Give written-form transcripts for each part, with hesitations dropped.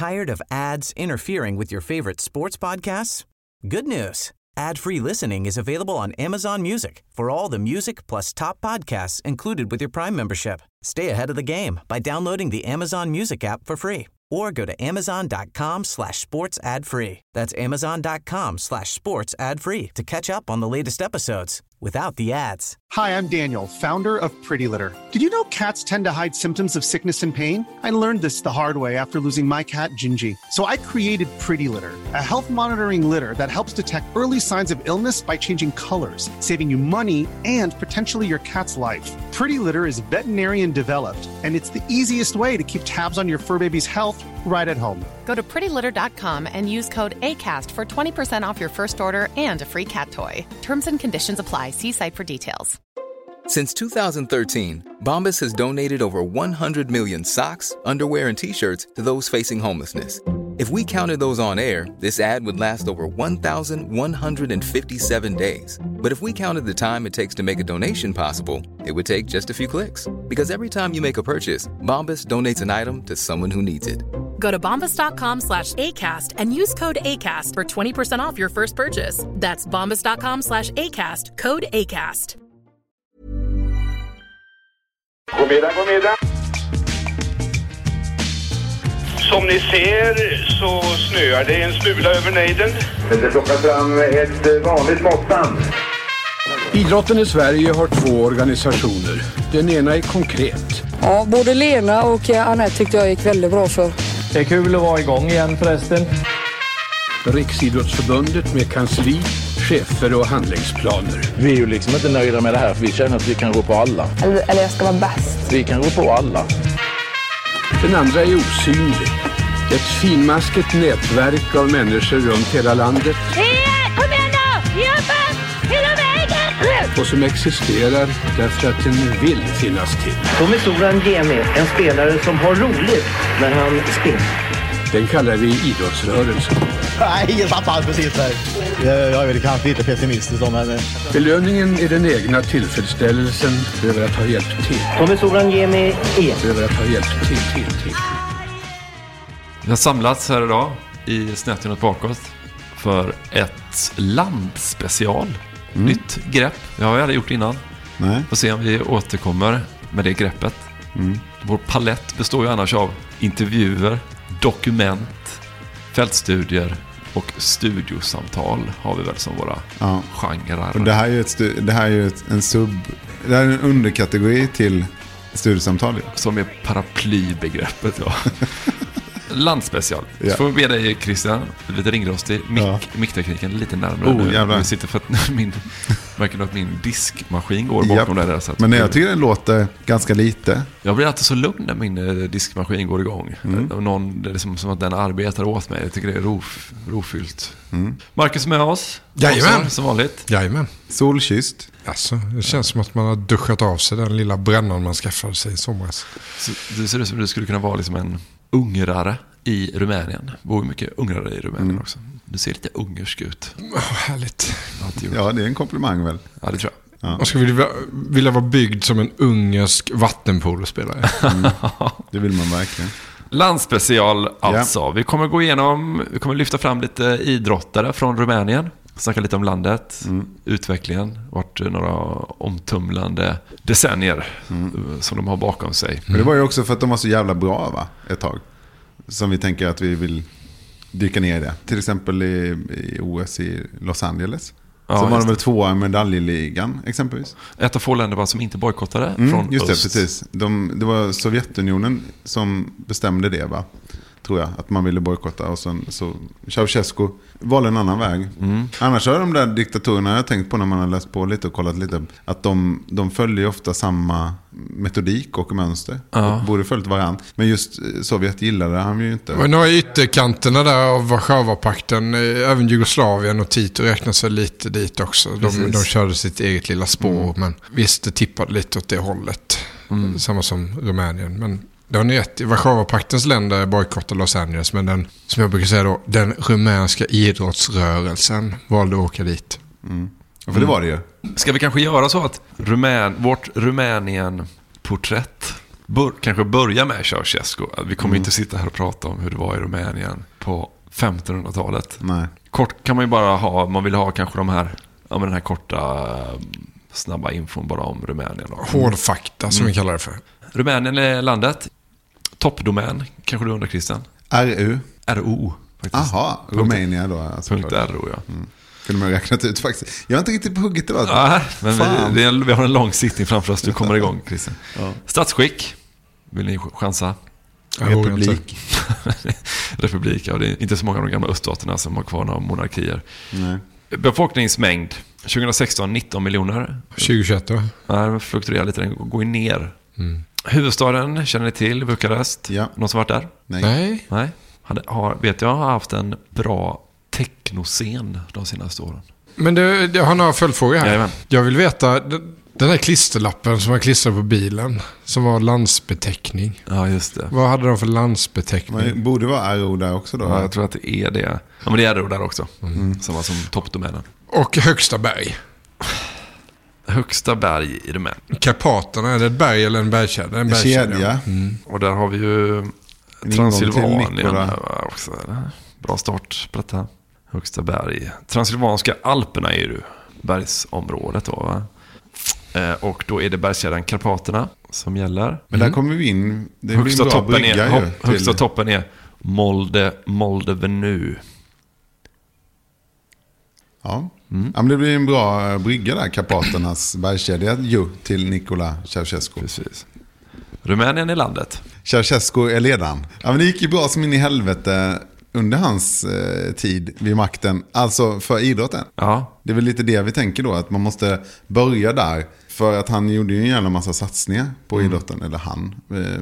Tired of ads interfering with your favorite sports podcasts? Good news. Ad-free listening is available on Amazon Music for all the music plus top podcasts included with your Prime membership. Stay ahead of the game by downloading the Amazon Music app for free or go to amazon.com/sports ad free. That's amazon.com/sports ad free to catch up on the latest episodes without the ads. Hi, I'm Daniel, founder of Pretty Litter. Did you know cats tend to hide symptoms of sickness and pain? I learned this the hard way after losing my cat, Gingy. So I created Pretty Litter, a health monitoring litter that helps detect early signs of illness by changing colors, saving you money and potentially your cat's life. Pretty Litter is veterinarian developed, and it's the easiest way to keep tabs on your fur baby's health right at home. Go to prettylitter.com and use code ACAST for 20% off your first order and a free cat toy. Terms and conditions apply. See site for details. Since 2013, Bombas has donated over 100 million socks, underwear, and T-shirts to those facing homelessness. If we counted those on air, this ad would last over 1,157 days. But if we counted the time it takes to make a donation possible, it would take just a few clicks. Because every time you make a purchase, Bombas donates an item to someone who needs it. Go to bombas.com/ACAST and use code ACAST for 20% off your first purchase. That's bombas.com/ACAST, code ACAST. God middag. Som ni ser så snöar det en smula över nejden. Det plockar fram ett vanligt måttband. Idrotten i Sverige har 2 organisationer. Den ena är Konkret. Ja, både Lena och Anette tyckte jag gick väldigt bra för. Det är kul att vara igång igen förresten. Riksidrottsförbundet med kansli, chefer och handlingsplaner. Vi är ju liksom inte nöjda med det här, för vi känner att vi kan gå på alla. Eller jag ska vara bäst. Vi kan gå på alla. Den andra är Osynlig. Ett finmaskigt nätverk av människor runt hela landet. Kom igen då! Jobba! Hela vägen! Och som existerar därför att den vill finnas till. Tommy Soran Gemi, en spelare som har roligt när han spelar. Den kallar vi idrottsrörelsen. Nej, fattar precis där. Jag är väl kanske lite pessimistisk om henne. Belöningen är den egna tillfredsställelsen över att ha hjälpt till. Tommy Soran Gemi över att ha hjälpt till. Vi har samlats här idag i Snett bakåt för ett landspecial. Nytt grepp. Det har vi aldrig gjort innan. Nej. Får se om vi återkommer med det greppet. Vår palett består ju annars av intervjuer, dokument, fältstudier och studiosamtal har vi väl som våra genrer. Och det här är ju en underkategori till studiosamtal. Som är paraplybegreppet, ja. Landspecial. Så får vi be dig, Christian, lite ringrostig. Micktekniken lite närmare nu. Jävlar. Jag sitter för att verkar att min diskmaskin går bakom där. Så att men jag tycker den låter ganska lite. Jag blir alltid så lugn när min diskmaskin går igång. Det är som att den arbetar åt mig. Jag tycker det är rofyllt. Marcus med oss. Jajamän. Som vanligt. Jajamän. Solkysst. Alltså, det känns som att man har duschat av sig den lilla brännan man skaffade sig i somras. Så det ser ut som att du skulle kunna vara liksom en ungrare i Rumänien. Det bor mycket ungrare i Rumänien också. Du ser lite ungersk ut. Härligt. Ja, det är en komplimang väl. Ja, det tror jag. Man skulle vilja vara byggd som en ungersk vattenpolospelare. Det vill man verkligen. Landspecial alltså. Yeah. Vi kommer lyfta fram lite idrottare från Rumänien. Snacka lite om landet, utvecklingen, vart några omtumlande decennier som de har bakom sig. Men det var ju också för att de var så jävla bra, va? Ett tag. Som vi tänker att vi vill dyka ner i det. Till exempel i OS i Los Angeles. Så var de väl 2 i medaljligan exempelvis. Ett av få länder som inte bojkottade från just öst. Det, precis. Det var Sovjetunionen som bestämde det, va? Tror jag, att man ville bojkotta. Och sen så Ceausescu valde en annan väg. Annars har de där diktatorerna, jag har tänkt på när man har läst på lite och kollat lite, att de följer ofta samma metodik och mönster. Och borde följt varandra. Men just Sovjet gillade han ju inte. Men några ytterkanterna där av Warszawapakten, även Jugoslavien och Tito räknar sig lite dit också. De körde sitt eget lilla spår, men visst, det tippade lite åt det hållet. Samma som Rumänien, men det har ni rätt i. Warszawapaktens länder bojkottade Los Angeles, men den, som jag brukar säga då, den rumänska idrottsrörelsen valde att åka dit. För det var det ju. Ska vi kanske göra så att vårt Rumänien-porträtt kanske börja med Ceausescu. Vi kommer inte sitta här och prata om hur det var i Rumänien på 1500-talet. Nej. Kort kan man ju bara ha, man vill ha kanske de här, den här korta snabba infon bara om Rumänien. Hårdfakta som vi kallar det för. Rumänien är landet. Toppdomän, kanske du undrar, Christian? RO. Jaha, Rumänien då. Alltså, .ro, ja. Kunde man räknat ut faktiskt. Jag har inte riktigt på hugget det var. Nej, men vi har en lång sittning framför oss. Du kommer igång, Christian. Ja. Statsskick. Vill ni chansa? Republik. Republik, ja. Det är inte så många av de gamla öststaterna som har kvar några monarkier. Nej. Befolkningsmängd. 2016, 19 miljoner. 2021 då? Nej, den fluktuerar lite. Den går ju ner. Huvudstaden, känner ni till? Bukarest? Ja. Någon som varit där? Nej. Vet jag har haft en bra technoscen de senaste åren. Men jag har några följdfrågor här. Jajamän. Jag vill veta, den här klisterlappen som var klistrad på bilen, som var landsbeteckning. Ja, just det. Vad hade de för landsbeteckning? Det borde vara RO där också då. Ja, jag tror att det är det. Ja, men det är RO där också. Som var som toppdomänen. Och högsta berg. Högsta berg i Rumänien. Karpaterna, är det ett berg eller en bergskedja? En kedja. Och där har vi ju Transylvanien också. Bra start på detta. Högsta berg. Transylvanska Alperna är ju bergsområdet då, va? Och då är det bergskedjan Karpaterna som gäller. Men där kommer vi in. Det högsta blir en bra brygga högsta toppen är Molde Venu. Ja. Men det blir en bra brygga där, Karpaternas bergskedja till Nikola Ceausescu. Precis. Rumänien är landet. Ceausescu är ledaren. Ja, men det gick ju bra som in i helvete under hans tid vid makten. Alltså för idrotten. Ja. Det är väl lite det vi tänker då, att man måste börja där. För att han gjorde ju en jävla massa satsningar på idrotten. Eller han.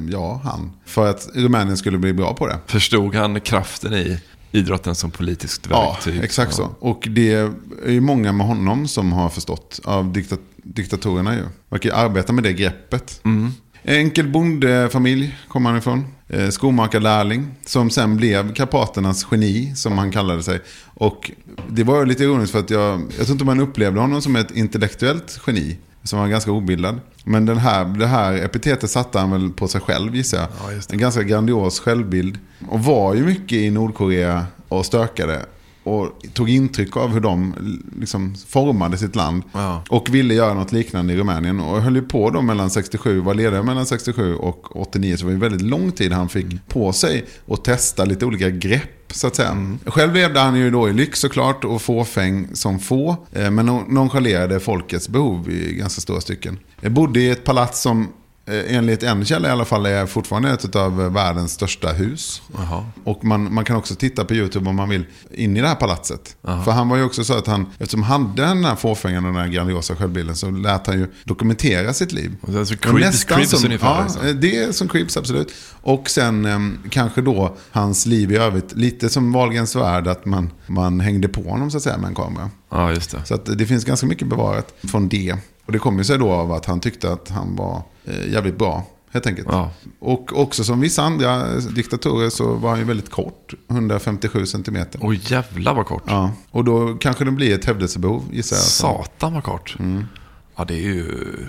För att Rumänien skulle bli bra på det. Förstod han kraften i idrotten som politiskt verktyg? Ja, exakt så. Och det är ju många med honom som har förstått av diktatorerna ju. Verkar arbeta med det greppet. Enkel bondefamilj kom han ifrån. Skomakarlärling som sen blev Karpaternas geni, som han kallade sig. Och det var ju lite ironiskt för att jag tror inte man upplevde honom som ett intellektuellt geni, som var ganska obildad. Men det här epitetet satte han väl på sig själv, gissar jag. Ja, just det. En ganska grandios självbild. Och var ju mycket i Nordkorea och stökade. Och tog intryck av hur de liksom formade sitt land. Ja. Och ville göra något liknande i Rumänien. Och höll ju på då mellan 67, var ledare mellan 67 och 89. Så det var ju väldigt lång tid han fick på sig att testa lite olika grepp, så att säga. Själv levde han ju då i lyx såklart och fåfäng som få. Men nonchalerade folkets behov i ganska stora stycken. Jag bodde i ett palats som enligt en källa i alla fall är fortfarande ett av världens största hus. Aha. Och man kan också titta på YouTube om man vill in i det här palatset. Aha. För han var ju också så att eftersom han hade den här fåfängan och den här grandiosa självbilden, så lät han ju dokumentera sitt liv. Och det är så creeps ungefär. Ja, det är som creeps, absolut. Och sen kanske då hans liv i övrigt, lite som Wahlgrens värld, att man hängde på honom så att säga med en kamera. Ja, just det. Så att det finns ganska mycket bevarat från det. Och det kom ju sig då av att han tyckte att han var jävligt bra, helt enkelt. Ja. Och också som vissa andra diktatorer så var han ju väldigt kort, 157 centimeter. Oj, jävlar vad kort. Ja, och då kanske det blir ett hävdelsebehov, gissar jag. Satan vad kort. Ja, det är ju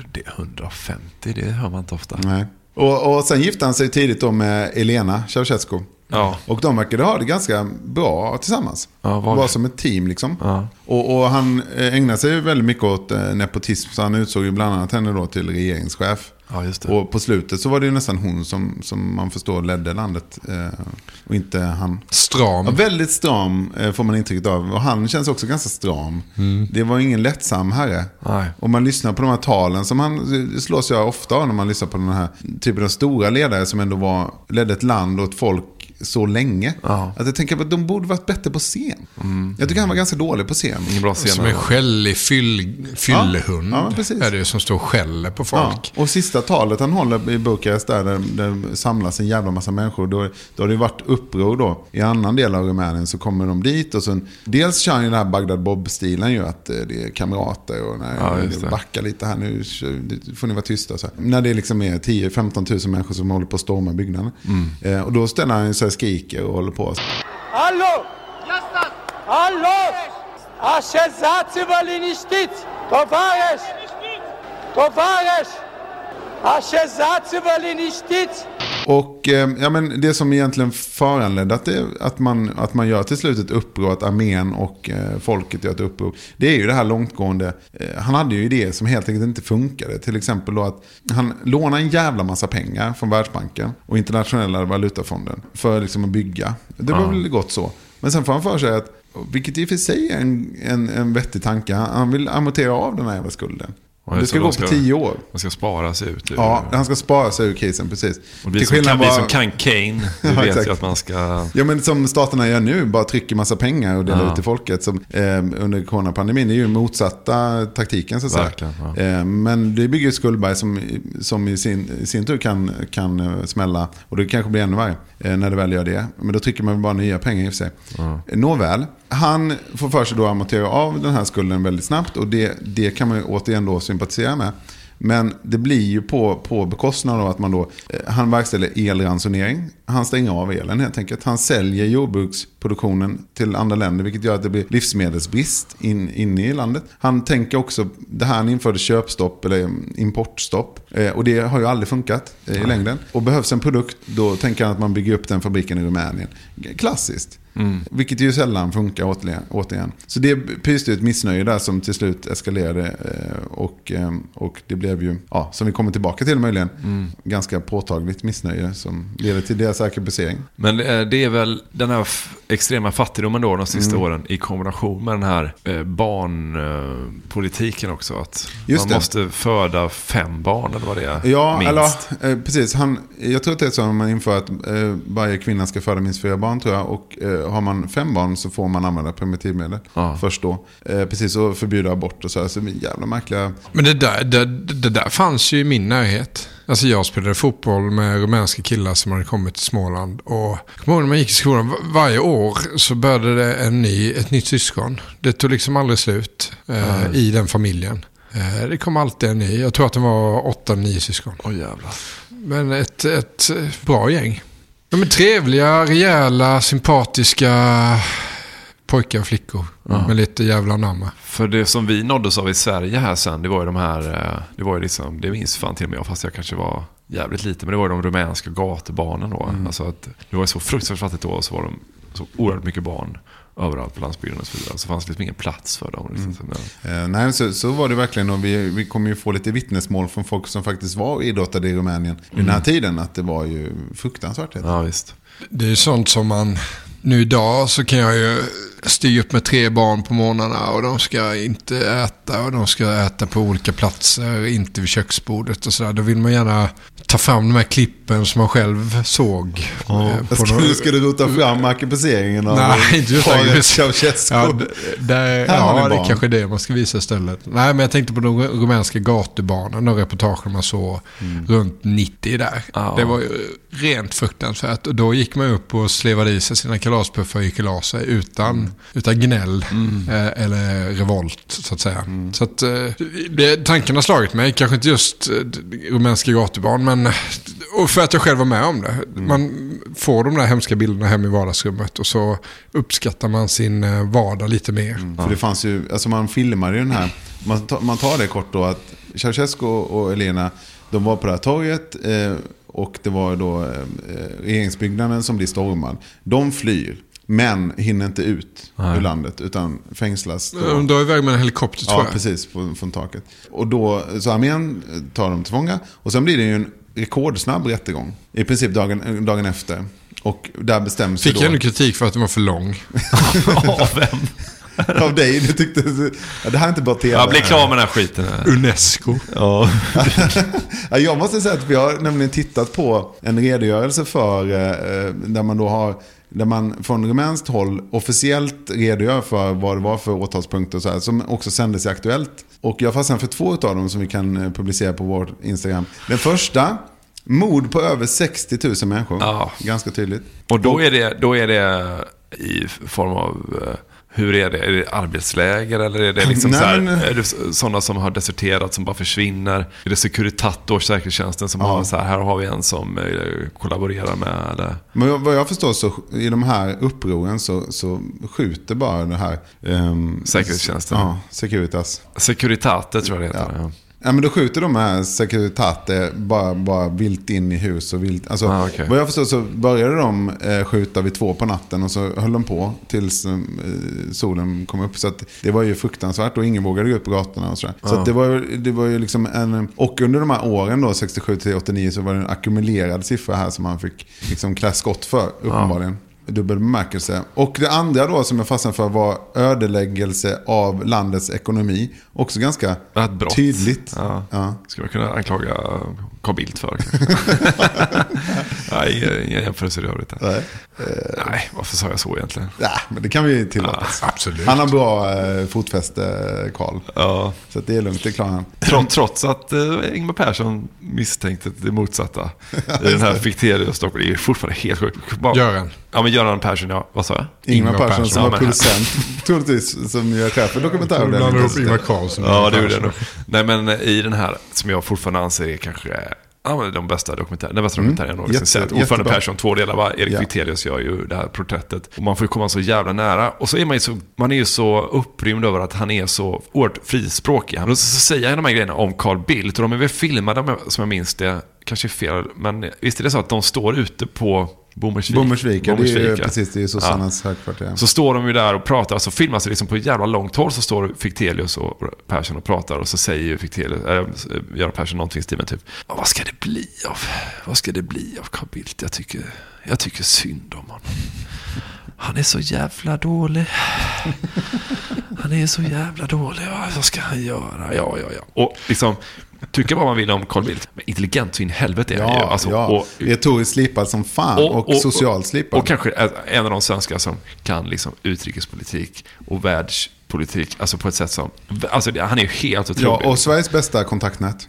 150, det hör man inte ofta. Nej. Och sen gifte han sig tidigt då med Elena Ceausescu. Ja. Och de verkade ha det ganska bra tillsammans. Ja, var som ett team liksom. Ja. Och han ägnade sig väldigt mycket åt nepotism. Så han utsåg ju bland annat henne då till regeringschef. Ja, just det. Och på slutet så var det ju nästan hon som man förstår ledde landet. Och inte han. Stram. Ja, väldigt stram får man intrycket av. Och han känns också ganska stram. Det var ingen lättsam herre. Nej. Och man lyssnar på de här talen som det slås jag ofta av när man lyssnar på den här typen av stora ledare som ändå ledde ett land och ett folk så länge. Ja. Att jag tänker att de borde varit bättre på scen. Jag tycker han var ganska dålig på scen. Ingen bra scen. Som en skällig fyllehund. Ja, är det som står och skäller på folk. Ja. Och sista talet han håller i Bukarest där samlas en jävla massa människor. Då har det varit uppror då. I annan del av Rumänien så kommer de dit och sen dels kör ju den här Bagdad Bob-stilen ju, att det är kamrater och när backar lite här nu får ni vara tysta så här. När det liksom är 10-15 000 människor som håller på att storma byggnaden. Och då ställer han sig skriker och håller på. Hallo! Hallo! Așezați-vă liniștiți! Tovarăși! Tovarăși! Och ja, men det som egentligen föranledde att man gör till slut ett uppror, att armén och folket gör ett uppror, det är ju det här långtgående. Han hade ju idéer som helt enkelt inte funkade. Till exempel då att han lånade en jävla massa pengar från Världsbanken och Internationella valutafonden för liksom att bygga. Det var väl gott så. Men sen får han för sig att, vilket i och för sig är en vettig tanke, han vill amortera av den här jävla skulden. Det ska gå på 10 år. Man ska spara sig ut. Ja, han ska spara sig ur krisen, precis. Och det kan bli som Kane. Du vet ju att man ska... Ja, men som staterna gör nu, bara trycker massa pengar och delar ut till folket. Som, under coronapandemin är ju motsatta taktiken, så att säga. Men det bygger skuldberg som i sin tur kan smälla. Och det kanske blir ännu värre när det väl gör det. Men då trycker man bara nya pengar i och för sig. Nåväl, han får för sig då amortera av den här skulden väldigt snabbt. Och det kan man ju återigen då sympatisera med. Men det blir ju på bekostnad av att man då, han verkställer elransonering. Han stänger av elen helt enkelt. Han säljer jordbruksproduktionen till andra länder, vilket gör att det blir livsmedelsbrist inne i landet. Han tänker också, det här han införde köpstopp eller importstopp. Och det har ju aldrig funkat i längden. Och behövs en produkt, då tänker han att man bygger upp den fabriken i Rumänien. Klassiskt. Vilket ju sällan funkar återigen. Så det pyste ett missnöje där som till slut eskalerade och det blev ju, som vi kommer tillbaka till möjligen, ganska påtagligt missnöje som leder till deras arkebussering. Men det är väl den här extrema fattigdomen då de sista åren i kombination med den här barnpolitiken också, att man måste föda 5 barn eller vad det är. Ja, minst. Eller, precis. Jag tror att det är så att man inför att varje kvinna ska föda minst 4 barn, tror jag, och har man 5 barn så får man använda primitivmedel först då. Precis, och förbjuda abort och så här. Så jävla märkliga... Men det där fanns ju i min närhet. Alltså jag spelade fotboll med rumänska killar som hade kommit till Småland. Och när man gick i skolan, varje år så började det ett nytt syskon. Det tog liksom aldrig slut i den familjen. Det kom alltid en ny. Jag tror att det var 8-9 syskon. Jävlar. Men ett bra gäng. De är trevliga, rejäla, sympatiska pojkar och flickor med lite jävla namn. För det som vi nåddes av i Sverige här sen, det var ju de här, det var ju liksom, det minns fan till mig, fast jag kanske var jävligt lite, men det var ju de rumänska gatubarnen då. Alltså att det var så fruktansvärt fattigt då, och så var de så oerhört mycket barn överallt på landsbygden och så vidare. Så fanns det liksom ingen plats för dem. Nej, så var det verkligen. Och vi kommer ju få lite vittnesmål från folk som faktiskt var idrottade i Rumänien i den här tiden, att det var ju fruktansvärt. Ja, visst. Det är sånt som man... Nu idag så kan jag ju stiga upp med 3 barn på morgnarna och de ska inte äta och de ska äta på olika platser, inte vid köksbordet och sådär. Då vill man gärna ta fram de här klippen som man själv såg. Ska du rota fram arkebusseringen av Ceausescu? Det är kanske det man ska visa istället. Nej, men jag tänkte på de rumänska gatubarnen och reportagen man såg runt 90 där. Det var ju rent fruktansvärt. Och då gick man upp och slevade i sig sina kalaspuffar och gick i sig utan gnäll eller revolt, så att säga. Så att tanken har slagit mig, kanske inte just rumänska gatubarn, men och för att jag själv var med om det. Man får de där hemska bilderna hem i vardagsrummet och så uppskattar man sin vardag lite mer. För det fanns ju, alltså man filmar ju den här, man tar det kort då, att Ceausescu och Elena, de var på det här torget och det var då regeringsbyggnaden som blir stormad. De flyr, men hinner inte ut ur landet utan fängslas. De drar iväg med en helikopter, tror jag. Ja, precis, från taket. Och då, så armén tar dem till fånga. Och sen blir det ju en rekordsnabb rättegång. I princip dagen efter. Och där bestäms Fick jag en kritik för att den var för lång? Av vem? Av dig, du tyckte det här är inte bara tv. Jag blir klar med den här skiten här. UNESCO. Ja. Jag måste säga att vi har nämligen tittat på en redogörelse för där man från rumänskt håll officiellt redogör för vad det var för åtalspunkter och så här, som också sändes i Aktuellt. Och jag fastnade för 2 av dem som vi kan publicera på vår Instagram. Den första, mord på över 60 000 människor. Ja. Ganska tydligt. Och då är det i form av... Hur är det? Är det arbetsläger eller är det liksom är det sådana som har deserterat som bara försvinner? Är det Securitat och säkerhetstjänsten som har så här har vi en som kollaborerar med? Eller? Men vad jag förstår så i de här upproren så skjuter bara det här säkerhetstjänsten. Ja, Securitas. Securitat, det tror jag det heter. Ja. Ja, men då skjuter de här Securitate bara vilt in i hus och vilt. Alltså, vad jag förstår så började de skjuta vid 2 på natten och så höll de på tills solen kom upp. Så att det var ju fruktansvärt och ingen vågade gå ut på gatorna och sådär. Så att det var ju liksom och under de här åren då, 67 till 89, så var det en ackumulerad siffra här som man fick liksom klä skott för, uppenbarligen. Dubbel bemärkelse. Och det andra då som jag fastnade för var ödeläggelse av landets ekonomi. Också ganska tydligt. Ja. Ska man kunna anklaga Carl Bildt för? Nej, inga jämförelser i övrigt. Nej, varför sa jag så egentligen? Ja, men det kan vi tillåta. Ja, absolut. Han har bra fotfäste, Carl. Ja. Så att det är lugnt, det klarar han. Trots att Ingmar Persson misstänkte det motsatta i den här Fichtelius-stoppen. Det är fortfarande helt sjukt. Göran Persson, ja. Vad sa jag? Ingmar Persson som var producent. Troligtvis som gör chef för dokumentären. Ingmar Carlsson. Ja, det gjorde det nog. Nej, men i den här som jag fortfarande anser är kanske den bästa dokumentären. Den bästa dokumentären jag någonsin sett. Ordförande Persson, 2 delar, va? Erik Fichtelius gör ju det här porträttet. Och man får ju komma så jävla nära. Och så är man är ju så upprymd över att han är så oerhört frispråkig. Han så säger jag de här grejerna om Carl Bildt. Och de är väl filmade, som jag minns det. Kanske fel, men visst är det så att de står ute på Bommersvik, det är ju precis, det är Susannas högkvarter. Så står de ju där och pratar, så filmas det liksom på ett jävla långt håll, så står Fichtelius och Persson och pratar, och så säger ju Göran Persson någonting i stilen typ: vad ska det bli av Carl Bildt? Jag tycker synd om honom. Han är så jävla dålig. Vad ska han göra? Ja. Och liksom tycker vad man vill om Carl Bildt, men intelligent så in helvete är han ju. Alltså, och retoriskt slipad som fan och socialt slipad. Och kanske en av de svenskar som kan liksom utrikespolitik och världspolitik, alltså på ett sätt som, alltså han är ju helt otrolig. Ja, och Sveriges bästa kontaktnät.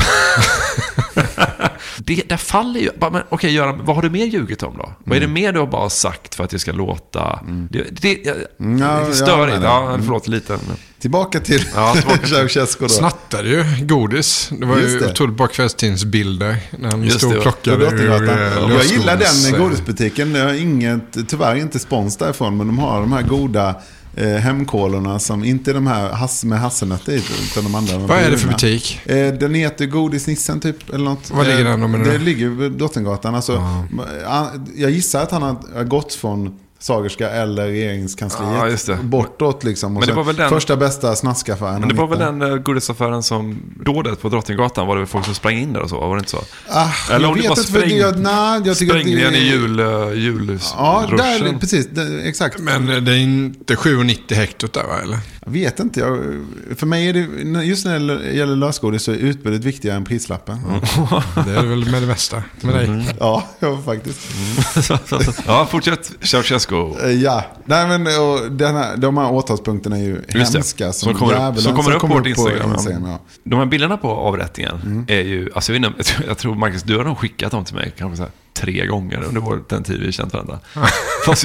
Där faller ju. Men okej, Göran, vad har du mer ljugit om då? Vad är det mer du har bara sagt för att det ska låta det är störigt. Förlåt lite. Tillbaka till Ceausescu då. Snattade ju godis. Det var ju otroligt bra kvällstidningsbilder när han stod och plockade jag gillar den godisbutiken. Jag har tyvärr inte spons därifrån, men de har de här goda hemkolorna som inte är de här med hasselnötter i, utan de andra. Vad är det för butik? Den heter Godisnissen typ, eller något. Var ligger den? Det ligger vid Drottninggatan. Alltså, jag gissar att han har gått från Sagerska eller regeringskansliet bortåt liksom. Och men det var väl första bästa snaskaffären. Men det var väl den godisaffären som dådet på Drottninggatan, var det väl folk som sprang in där och så, var det inte så? Eller om det var sprängningen i julruschen. Ja, där, precis, exakt. Men det är inte 7,90 hektot där, va, eller? Jag vet inte. För mig är det, just när det gäller lösgodis, så är utbudet viktigare än prislappen. Det är väl med det mesta med dig. Ja, faktiskt. Ja, fortsätt. Ceausescu. Ja, nej, men de här åtalspunkterna är ju hemska. Som kommer upp på vårt Instagram. De här bilderna på avrättningen är ju, alltså jag tror Marcus, du har nog skickat dem till mig kanske så här 3 gånger under den tid vi känt varandra. Fast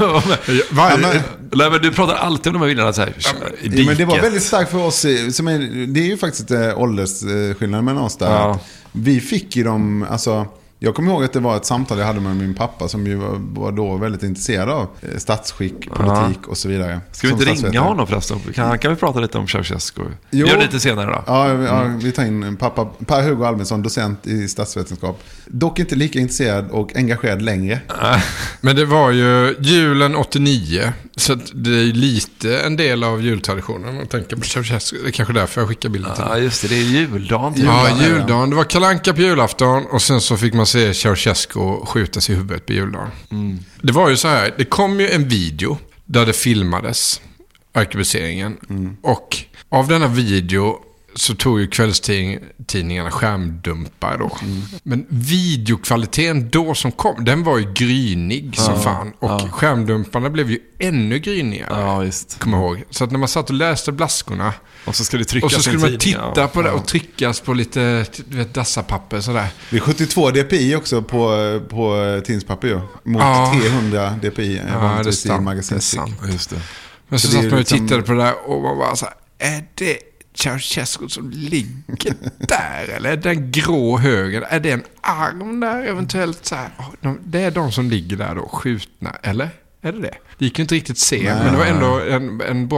du pratar alltid om de här bilderna så här. Men det var väldigt starkt för oss. Det är ju faktiskt åldersskillnad mellan oss där. Ja. Vi fick ju dem, alltså. Jag kommer ihåg att det var ett samtal jag hade med min pappa som ju var då väldigt intresserad av statsskick, politik och så vidare. Ska vi inte ringa honom förresten? Kan vi prata lite om Ceausescu? Vi gör det lite senare då. Ja, vi tar in pappa Per-Hugo Albinsson, docent i statsvetenskap. Dock inte lika intresserad och engagerad längre. Men det var ju julen 89, så det är lite en del av jultraditionen. Man tänker på Ceausescu, det är kanske därför jag skickar bilden till. Ja, just det är juldagen. Ja, juldagen. Det var Kalle Anka på julafton och sen så fick man se Ceausescu skjutas i huvudet på juldagen. Det var ju så här, det kom ju en video där det filmades arkebuseringen och av denna video så tog ju kvällstidningarna skärmdumpar då. Men videokvaliteten då som kom, den var ju grynig som fan. Och skärmdumparna blev ju ännu grynigare. Ja, just. Kom ihåg. Så att när man satt och läste blaskorna och så skulle det tryckas, och så skulle man titta på det och tryckas på lite dassapapper sådär. Det är 72 dpi också på tidningspapper ju. Mot 300 dpi. Ja, det är sant. Just det. Men så satt man och tittade på det där och man bara så här, är det Ceausescu som ligger där, eller är det en grå höger, är det en arm där eventuellt så här, det är de som ligger där då skjutna, eller är det? Det gick ju inte riktigt se, men det var ändå en bra titt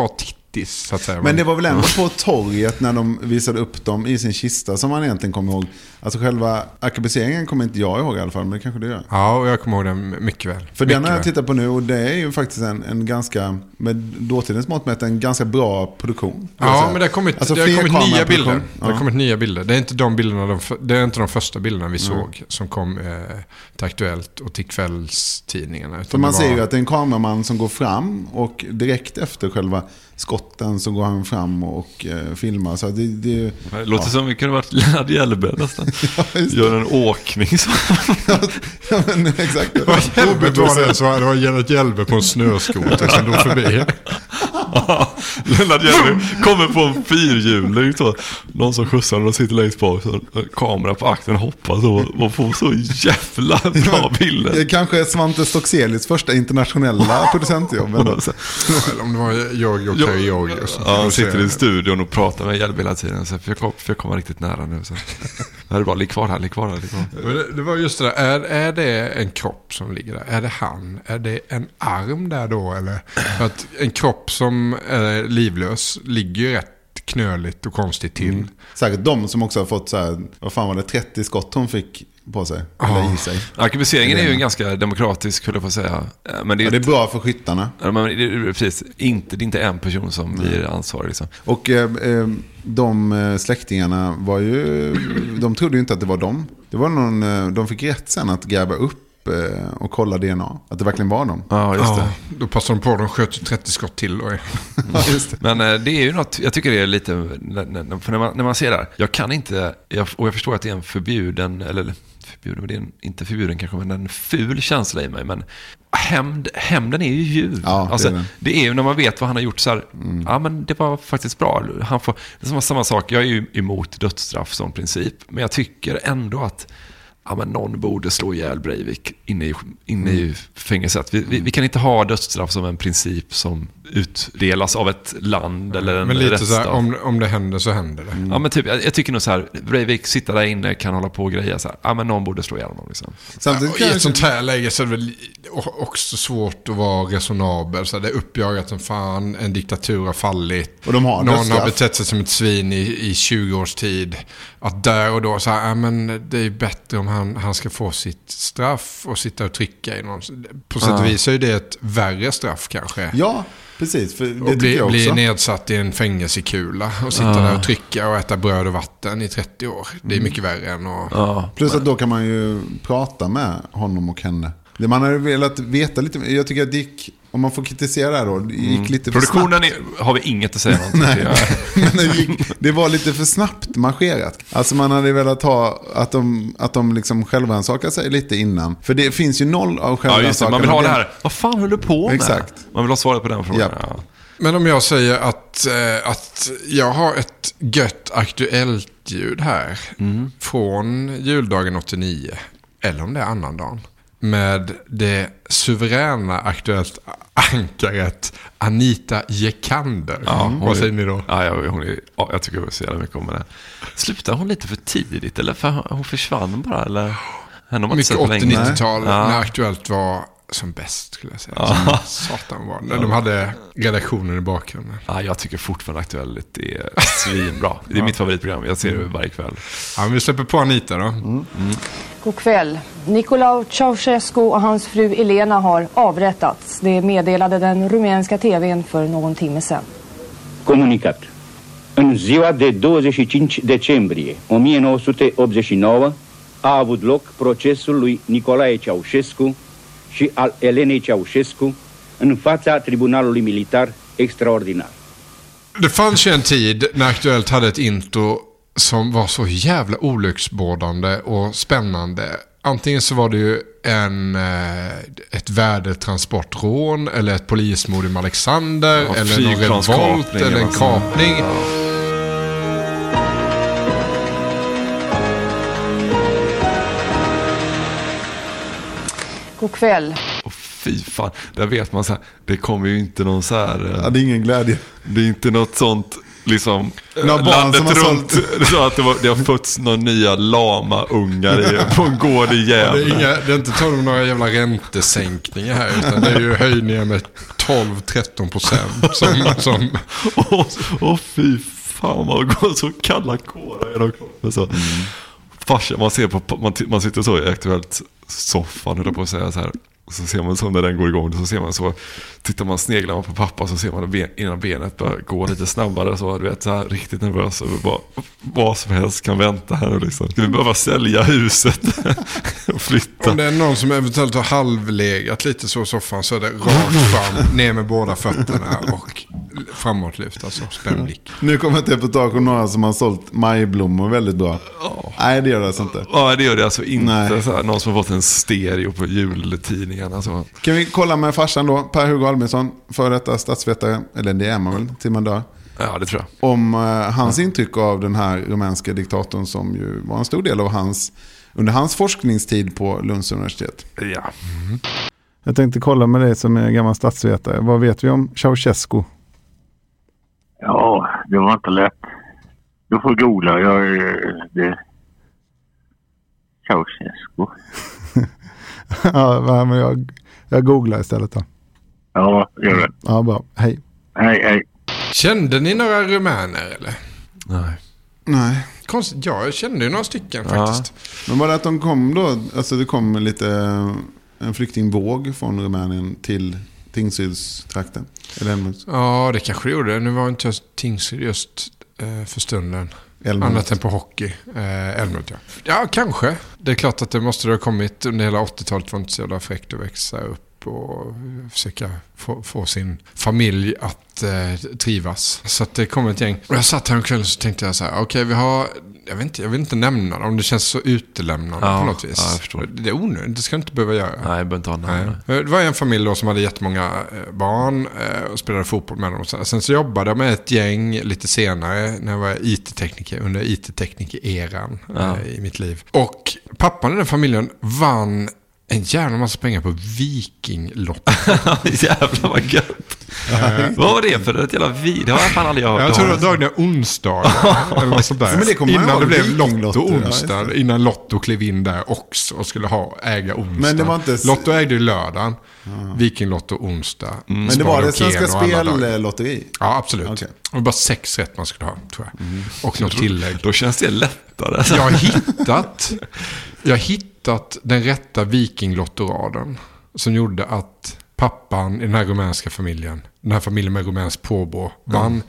hittis så att säga. Men det var väl ändå på torget när de visade upp dem i sin kista som man egentligen kommer ihåg. Alltså själva arkebuseringen kommer inte jag ihåg i alla fall, men det kanske det gör. Ja, och jag kommer ihåg den mycket väl. För den har jag tittat på nu och det är ju faktiskt en ganska, med dåtidens mått mätt, en ganska bra produktion. Ja, men det har kommit nya bilder. Det har kommit nya bilder. Det är inte de bilderna, det är inte de första bilderna vi såg som kom till Aktuellt och till kvällstidningarna. För man ser ju att det är en kameraman som går fram och direkt efter själva skotten så går han fram och filmar. Så det låter som vi kunde varit Lennart Hjälbe nästan. Gör en åkning så. Ja, men exakt. Det var Lennart Hjälbe på en snöskoter som drog förbi. Lennart Hjälbe kommer på en fyrhjuling så. Någon som skjutsar och sitter längst bak så kamera på akten hoppas och får så jävla bra bilder. Det kanske är Svante Stockselis första internationella producentjobb. Eller om det var Jorg. Han sitter i studion och pratar med Hjälbe hela tiden. Så jag kommer riktigt nära nu. Så. Det är bara, ligg kvar här. Det var just det där. Är det en kropp som ligger där? Är det han? Är det en arm där då? Eller? För att en kropp som är livlös ligger ju rätt knöligt och konstigt till. Säkert de som också har fått så här, vad fan var det, 30 skott hon fick på sig, eller i sig. Arkebuseringen är ju en ganska demokratisk, skulle jag få säga. Men det är bra för skyttarna. Ja, men det är inte en person som blir ansvarig. Liksom. Och de släktingarna var ju, de trodde ju inte att det var dem. Det var någon, de fick rätt sen att gräva upp och kolla DNA. Att det verkligen var dem. Ja, just det. Då passade de på, de sköt 30 skott till. Ja, just det. Men det är ju något, jag tycker det är lite, för när man ser det här, jag kan inte, och jag förstår att det är en förbjuden, eller förbjuden, det är inte förbjuden kanske, men en ful känsla i mig, men hämnden är ju djur. Ja, alltså, det är ju när man vet vad han har gjort så här, ja men det var faktiskt bra. Det är samma sak, jag är ju emot dödsstraff som princip, men jag tycker ändå att men någon borde slå ihjäl Breivik inne i fängelset. Vi kan inte ha dödsstraff som en princip som utdelas av ett land eller en rättsstat. Men lite så här, om det händer så händer det. Ja, men typ, jag tycker nog så här, Breivik sitter där inne, kan hålla på och greja så här. Ja, men någon borde slå ihjäl honom liksom. I ett sånt här läge så är det väl också svårt att vara resonabel. Så det är uppjagat som fan, en diktatur har fallit. Och någon har betett sig som ett svin i 20 års tid. Att där och då så här, men det är bättre om han ska få sitt straff och sitta och trycka i någon. På sätt och vis är det ett värre straff kanske. Ja, precis. För det och bli nedsatt i en fängelsekula och sitta där och trycka och äta bröd och vatten i 30 år. Det är mycket värre än att... Plus att då kan man ju prata med honom och henne. Man har velat veta lite, jag tycker att det gick, om man får kritisera det här då, det gick lite för produktionen har vi inget att säga om. Nej, men det var lite för snabbt marscherat. Alltså man hade velat ha att de liksom självrannsakar sig lite innan. För det finns ju noll av självrannsakan. Man vill ha det här, vad fan håller du på med? Exakt. Man vill ha svaret på den frågan. Ja. Men om jag säger att jag har ett gött aktuellt ljud här från juldagen 89, eller om det är annandagen, med det suveräna aktuellt ankaret Anita Jekander. Vad säger ni då? Jag tycker så jävla mycket om det. Slutar hon lite för tidigt eller för hon försvann bara? Eller? Mycket 80-90-tal när aktuellt var som bäst, skulle jag säga. Satan var det. De hade redaktionen i bakgrunden. Ja, jag tycker fortfarande aktuellt är svinbra. Det är mitt favoritprogram. Jag ser det varje kväll. Ja, men vi släpper på Anita då. God kväll. Nicolae Ceausescu och hans fru Elena har avrättats. Det meddelade den rumänska tvn för någon timme sedan. Comunicat. În ziua de 25 decembrie 1989 a avut loc procesul lui Nicolae Ceausescu și al Elenei Ceausescu în fața Tribunalului Militar Extraordinar. Det fanns ju en tid när Aktuellt hade ett intro som var så jävla olycksbådande och spännande. Antingen så var det ju ett värdetransportrån eller ett polismord i Alexander eller någon revolt eller en kapning. God kväll. Fy fan, där vet man så här, det kommer ju inte någon så här... Ja, det är ingen glädje. Det är inte något sånt liksom landet runt. Så att det har fötts några nya lama-ungar på en gård i Gävle. Det är inte tal om några jävla räntesänkningar här, utan det är ju höjningar med 12-13%. Åh fy fan, man går så kalla kårar genom kroppen. Så. Farsa, man sitter så i Aktuellt soffan, höll på att säga så här. Så ser man så när den går igång, så ser man så, tittar man sneglar på pappa, så ser man innan benet börjar gå lite snabbare, så du vet, så här riktigt nervös och bara, vad som helst kan vänta här liksom. Ska vi behöva sälja huset och flytta? Om det är någon som eventuellt har halvlegat lite så i soffan, så är det rakt fram, ner med båda fötterna och framåtlyft, alltså spännblick. Nu kommer ett reportage om några som har sålt majblommor väldigt bra. Nej, det gör det alltså inte. Ja, det gör det alltså inte. Så här, någon som har fått en stereo på jultidningen. Alltså. Kan vi kolla med farsan då, Per-Hugo Albinsson, för detta statsvetare, eller det är man väl till man dör. Ja, det tror jag. Om hans intryck av den här rumänska diktatorn, som ju var en stor del av under hans forskningstid på Lunds universitet. Ja. Jag tänkte kolla med dig som är gammal statsvetare. Vad vet vi om Ceausescu? Ja, det var inte lätt. Du får googla. Ceausescu. Ja, men jag googlar istället då. Ja, gör det. Ja, bra. Hej. Hej. Kände ni några rumäner eller? Nej. Konstigt, jag kände ju några stycken faktiskt. Men bara att de kom då, alltså det kom en flyktingvåg från Rumänien till Tingsrydstrakten. Ja, det kanske det gjorde. Nu var inte jag Tingsryd just för stunden. Älmhult. Annat än på hockey. Älmhult, ja. Ja, kanske. Det är klart att det måste ha kommit under hela 80-talet. Var inte så jävla fräckt att växa upp och försöka få sin familj att trivas. Så att det kom ett gäng. Och jag satt här en kväll och så tänkte jag så här, okej, vi har, jag vill inte nämna dem. Det känns så utelämnande på något vis. Ja, jag förstår. Det är onödigt, det ska jag inte behöva göra. Nej, jag behöver inte ha namn. Det var en familj då som hade jättemånga barn och spelade fotboll med dem. Sen så jobbade jag med ett gäng lite senare när jag var IT-tekniker, under IT-tekniker-eran i mitt liv. Och pappan i den familjen vann en jävla massa pengar på Vikinglotto. Jävlar vad gött. Vad var det för ett jävla vid? Det har jag fan aldrig hört. Jag tror det var dagliga onsdagar eller något sånt där. Men innan det blev Lotto onsdag, innan Lotto klev in där också och skulle äga onsdag. Men det var inte... Lotto ägde ju lördagen. Vikinglotto onsdag. Men det var det Svenska Spellotteri? Ja, absolut. Okay. Det var bara 6 rätt man skulle ha, tror jag. Och något tillägg. Då känns det lättare. Jag har hittat den rätta Vikinglottoraden som gjorde att pappan i den här rumänska familjen, den här familjen med rumänsk påbrå, vann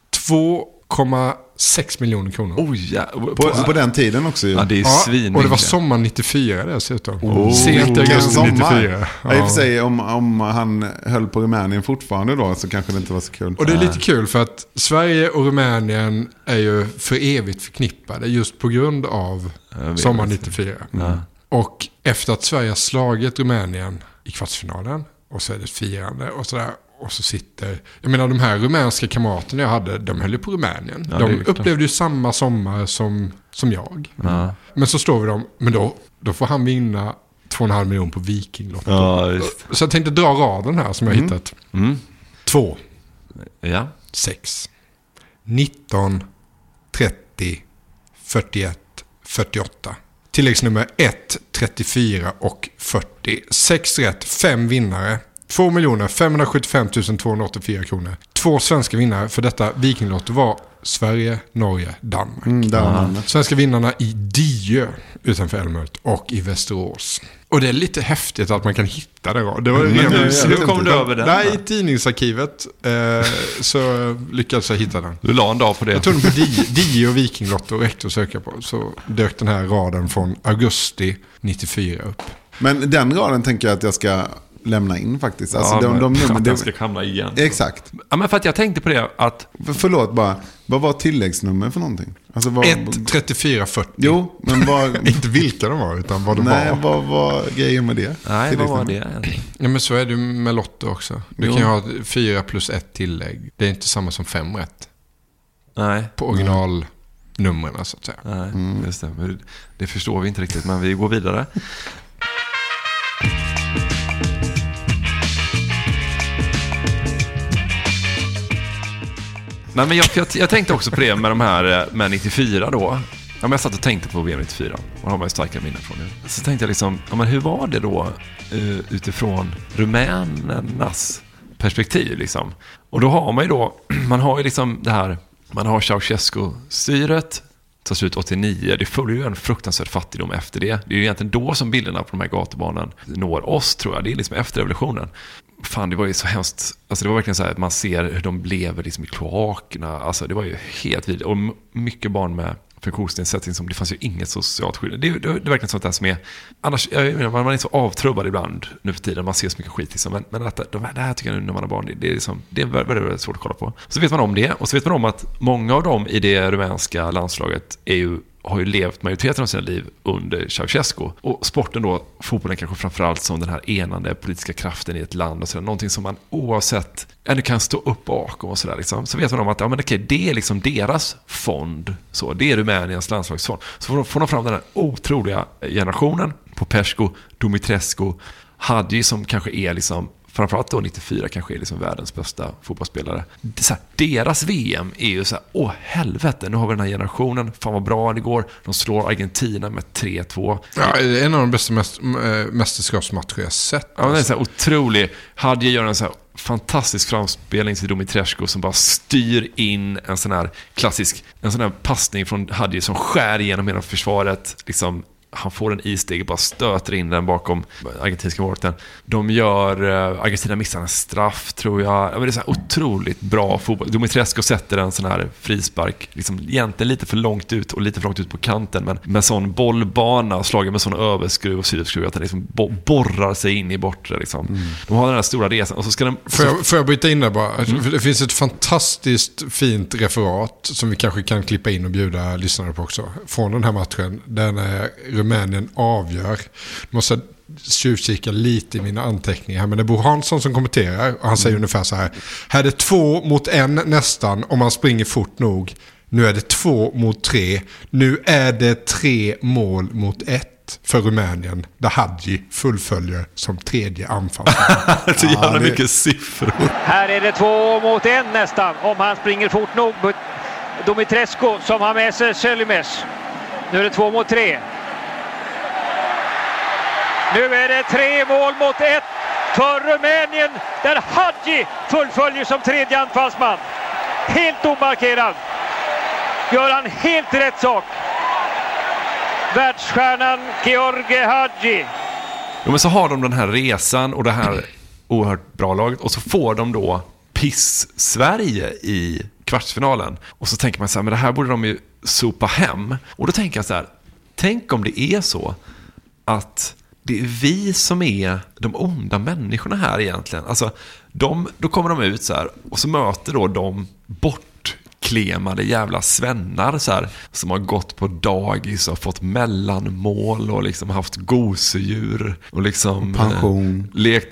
2,6 miljoner kronor. På den tiden också ju. Ja, det är svin. Och det var sommar 94 dessutom. Sent i augusti 94. Ja. I och för sig, om han höll på Rumänien fortfarande då, så kanske det inte var så kul. Och det är lite kul för att Sverige och Rumänien är ju för evigt förknippade just på grund av sommar 94. Och efter att Sverige har slagit Rumänien i kvartsfinalen, och så är det ett firande och sådär. Och så sitter... Jag menar, de här rumänska kamraterna jag hade, de höll ju på Rumänien. Ja, de upplevde ju samma sommar som jag. Ja. Men så står vi dem... Men då får han vinna 2,5 miljoner på Vikinglotto. Ja, så jag tänkte dra raden här som jag har hittat. 2. Ja. 6. 19. 30. 41. 48. Tilläggsnummer 1, 34 och 40. 6 rätt, 5 vinnare. 2 575 284 kronor. 2 svenska vinnare för detta Vikinglotto var Sverige, Norge, Danmark. Svenska vinnarna i Diö utanför Älmhult och i Västerås. Och det är lite häftigt att man kan hitta det. Det var hur kom du över den? Nej, i tidningsarkivet så lyckades jag hitta den. Du la en dag på det. Jag tog den på Diö och Vikinglotto och räckte att söka på. Så dök den här raden från augusti 94 upp. Men den raden tänker jag att jag ska lämna in faktiskt. Alltså den ska hamna igen. Exakt. Ja, men för att jag tänkte på det att... Förlåt bara, vad var tilläggsnummer för någonting? Alltså 1, 34, 40. Jo, men vad... Inte vilka de var, utan vad de var. Nej, vad var grejen med det? Nej, vad var det? Ja, men så är det med Lotto också. Du kan ju ha 4 plus 1 tillägg. Det är inte samma som 5 rätt. Nej. På originalnumren, så att säga. Nej, just det. Det förstår vi inte riktigt, men vi går vidare. Nej, men jag tänkte också på det med de här med 94 då. Ja, men jag satt och tänkte på VM 94. Och har man ju starkare minnen från det. Så tänkte jag liksom, ja, men hur var det då utifrån rumänernas perspektiv liksom? Och då har man ju då, man har ju liksom det här, man har Ceausescu-styret, tar slut 89. Det följer ju en fruktansvärd fattigdom efter det. Det är ju egentligen då som bilderna på de här gatubarnen når oss, tror jag. Det är liksom efter revolutionen. Fan, det var ju så hemskt. Alltså det var verkligen så här att man ser hur de lever liksom i kloakerna. Alltså det var ju helt vidrigt. Och mycket barn med funktionsnedsättning, som det fanns ju inget socialt skydd. Det är verkligen sånt där som är... Annars, man är så avtrubbad ibland nu för tiden. Man ser så mycket skit liksom. Men det här tycker jag nu när man har barn, det är väldigt svårt att kolla på. Så vet man om det. Och så vet man om att många av dem i det rumänska landslaget har ju levt majoriteten av sina liv under Ceausescu. Och sporten då, fotbollen kanske framförallt som den här enande politiska kraften i ett land och sådär. Någonting som man oavsett ännu kan stå upp bakom och sådär liksom. Så vet man om att det är liksom deras fond. Så det är Rumäniens landslagsfond. Så får de fram den här otroliga generationen. Popescu, Dumitrescu, Hadji som kanske är liksom, framförallt då 94 kanske är liksom världens bästa fotbollsspelare. Så här, deras VM är ju så här, helvete, nu har vi den här generationen, fan vad bra det går. De slår Argentina med 3-2. Ja, det är en av de bästa mästerskapsmatcher jag sett. Ja, det är så här otrolig. Hadji gör en så här fantastisk framspelning till Dumitrescu som bara styr in en sån här klassisk, en sån här passning från Hadji som skär igenom hela försvaret liksom. Han får en isteg och bara stöter in den bakom argentinska målvakten. De gör Argentina missar en straff, tror jag. Det är så här otroligt bra fotboll. Dumitrescu sätter en sån här frispark liksom egentligen lite för långt ut och lite för långt ut på kanten, men med sån bollbana slagen med sån överskruv och sydskruv att den liksom borrar sig in i bortre liksom. De har den här stora resan och så ska de... Får jag bryta in där bara? Det finns ett fantastiskt fint referat som vi kanske kan klippa in och bjuda lyssnare på också från den här matchen. Den är Rumänien avgör. Du måste tjuvkika lite i mina anteckningar. Men det är Bo Hansson som kommenterar. Och han säger ungefär så här. Här är det 2-1 nästan om man springer fort nog. Nu är det 2-3. Nu är det 3-1 för Rumänien. Där Hadji fullföljer som tredje anfall. Så jävla mycket siffror. Här är det 2-1 nästan om han springer fort nog. Dumitrescu som har med sig Selimes. Nu är det 2-3. Nu är det 3-1 för Rumänien där Hadji fullföljer som tredje anfallsman. Helt omarkerad. Gör han helt rätt sak. Världsstjärnan George Hadji. Ja, men så har de den här resan och det här oerhört bra laget. Och så får de då Sverige i kvartsfinalen. Och så tänker man så här, men det här borde de ju sopa hem. Och då tänker jag så här, tänk om det är så att det är vi som är de onda människorna här egentligen. Alltså, då kommer de ut så här och så möter då de bortklemade jävla svennar så här, som har gått på dagis och fått mellanmål och liksom haft gosedjur och liksom pension.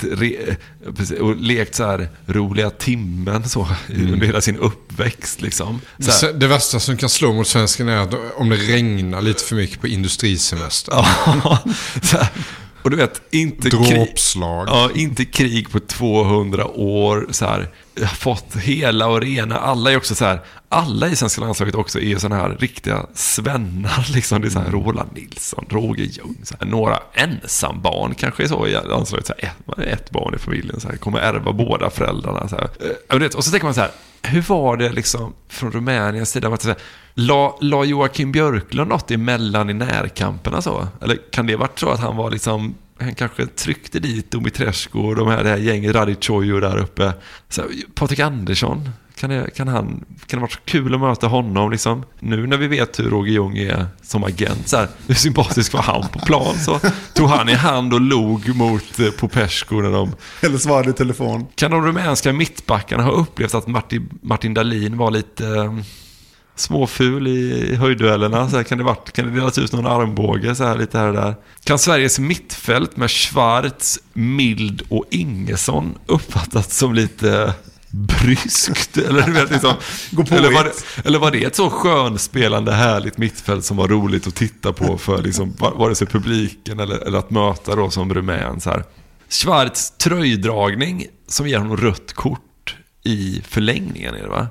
lekt så här roliga timmen så under hela sin uppväxt liksom. Det värsta som kan slå mot svensken är att om det regnar lite för mycket på industrisemester. Och du vet, inte krig på 200 år så här, fått hela och rena. Alla är också så här, alla i svenska landslaget också är såna här riktiga svennar liksom. Det är så här Roland Nilsson, Roger Ljung, så här, några ensambarn kanske är så i landslaget, så här, ett barn i familjen så här, kommer ärva båda föräldrarna så här. Och så tänker man så här, hur var det liksom från Rumäniens sida att säga, la Joakim Björklund något emellan i närkamperna så? Eller kan det varit så att han var liksom, han kanske tryckte dit Dumitrescu och det här gänget Radichojo där uppe. Så, Patrik Andersson, kan det vara så kul att möta honom liksom? Nu när vi vet hur Roger Ljung är som agent så här, hur sympatisk var han på plan, så tog han i hand och log mot Popescu när de... Eller svarade i telefon. Kan de rumänska mittbackarna ha upplevt att Martin Dahlin var lite småful i höjdduellerna? Så här, kan det delas ut någon armbåge så här lite här och där? Kan Sveriges mittfält med Schwarz, Mild och Ingesson uppfattats som lite bryskt? Eller du vet liksom, eller var det ett så skönspelande härligt mittfält som var roligt att titta på för liksom, var det så publiken eller att möta då som rumän så här. Schwarz tröjdragning som ger honom rött kort i förlängningen är det, va?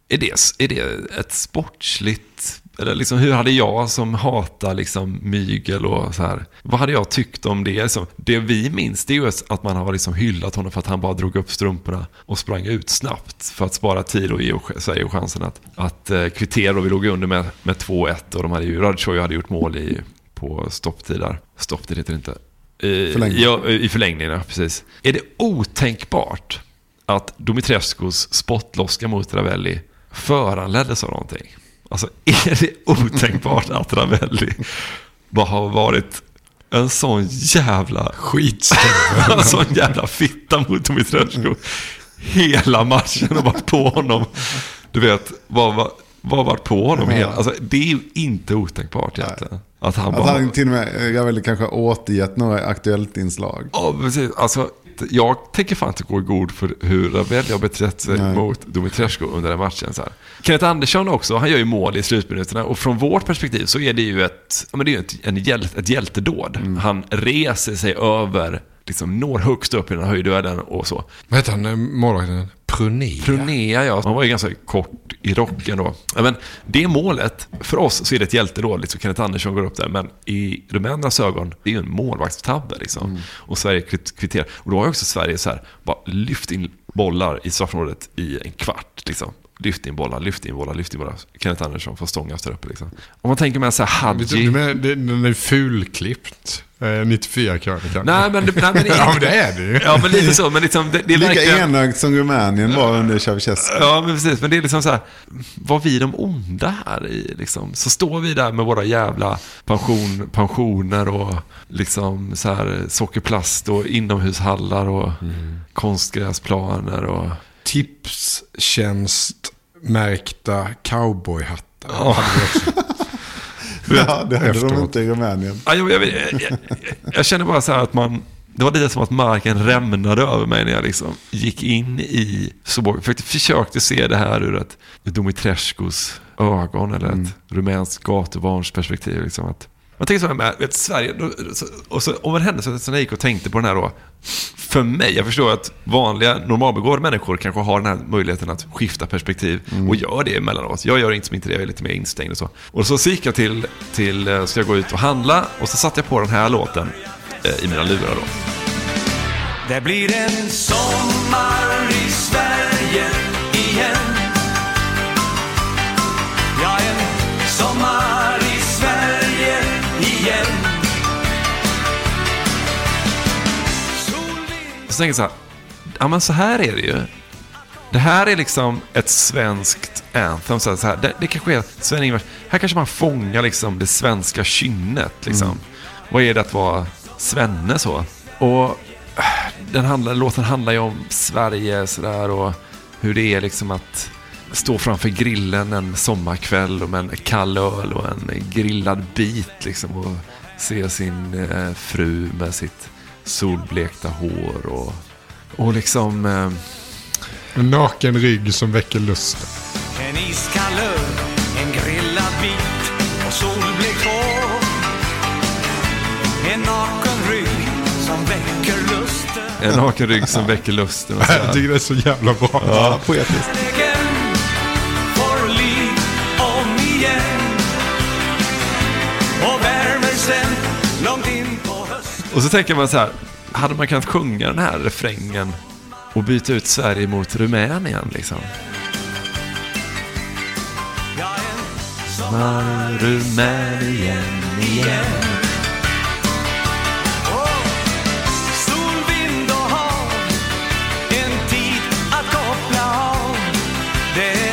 är det ett sportsligt, eller liksom, hur hade jag som hatar liksom mygel och så här, vad hade jag tyckt om det? Liksom, det vi minns, det är ju att man har liksom hyllat honom för att han bara drog upp strumporna och sprang ut snabbt för att spara tid och ge Sverige chansen att kvittera, och vi låg under med 2-1, och de hade ju, Radshoi hade gjort mål på stopptid där. Stopptid heter det inte. I förlängningen, ja, precis. Är det otänkbart att Dumitrescus spottloska mot Ravelli föranleddes av någonting? Alltså, är det otänkbart att Ravelli bara har varit en sån jävla en sån jävla fitta mot Dumitrescu hela matchen och varit på honom? Du vet, vad varit på honom hela. Alltså, det är ju inte otänkbart egentligen. Att han bara... han till och med, jag vill kanske återgett några aktuellt inslag. Ja, precis. Alltså, jag tänker fan inte gå i god för hur Ravelli har beträtt sig mot Dumitrescu under den matchen. Så här. Kenneth Andersson också, han gör ju mål i slutminuterna, och från vårt perspektiv så är det ju ett hjältedåd. Han reser sig över, liksom når högst upp i den här höjdöden och så. Vad heter han, målvakten? Prunea, ja. Han var ju ganska kort i rocken då. Men det målet, för oss så är det ett hjältedåd, liksom Kenneth Andersson går upp där, men i rumänernas ögon, det är ju en målvaktstabbe liksom. Och Sverige kvitterar. Och då har ju också Sverige så här, bara lyft in bollar i straffområdet i en kvart liksom. Lyft in bollar. Kenneth Andersson får stångas där uppe liksom. Om man tänker med så här, Hadji... Den är fulklippt. 94 krönikor. Nej, men ja, men det är det ju. Ja, men lite så. Men liksom, det är lika verkligen... enögt som Rumänien var under Ceausescu. Ja, men precis. Men det är liksom så här, var vi de onda här i liksom? Så står vi där med våra jävla pensioner och liksom så här sockerplast och inomhushallar och konstgräsplaner och... Tipstjänstmärkta cowboyhattar. Ja, det hade de inte i Rumänien. Ja, jag känner bara så här att det var lite som att marken rämnade över mig när jag liksom gick in i försökte se det här ur ett Dumitrescus ögon eller ett rumänskt gatubarns perspektiv liksom, att man tänker så här med Sverige och så om en händelse så när jag gick och tänkte på den här då, för mig, jag förstår att vanliga normalbegåvade människor kanske har den här möjligheten att skifta perspektiv och gör det emellanåt. Jag gör inte det, jag är lite mer instängd och så. Och så gick jag till ska jag gå ut och handla, och så satte jag på den här låten i mina lurar då. Det blir en sommar i Sverige igen. Ja, en sommar i Sverige igen. Så tänker jag så här, ja men så här är det ju. Det här är liksom ett svenskt anthem. Så här, det kanske är Sven-Ingvars. Här kanske man fångar liksom det svenska kynnet. Liksom. Vad är det att vara svenne så? Och låten handlar ju om Sverige så där, och hur det är liksom att stå framför grillen en sommarkväll och med en kall öl och en grillad bit liksom, och se sin fru med sitt solblekta hår och liksom en naken rygg som väcker lusten. En iskall öl, en grillad bit och solblekt hår. En naken rygg som väcker lusten. En naken rygg som väcker lusten. Jag tycker det är så jävla bra. Ja, poetiskt. Får liv om igen och värmer sen långt in på höst. Och så tänker man så här, hade man kunnat sjunga den här refrängen och byta ut Sverige mot Rumänien liksom? Rumänien igen. Sol, vind och hav, en tid att koppla av. Det är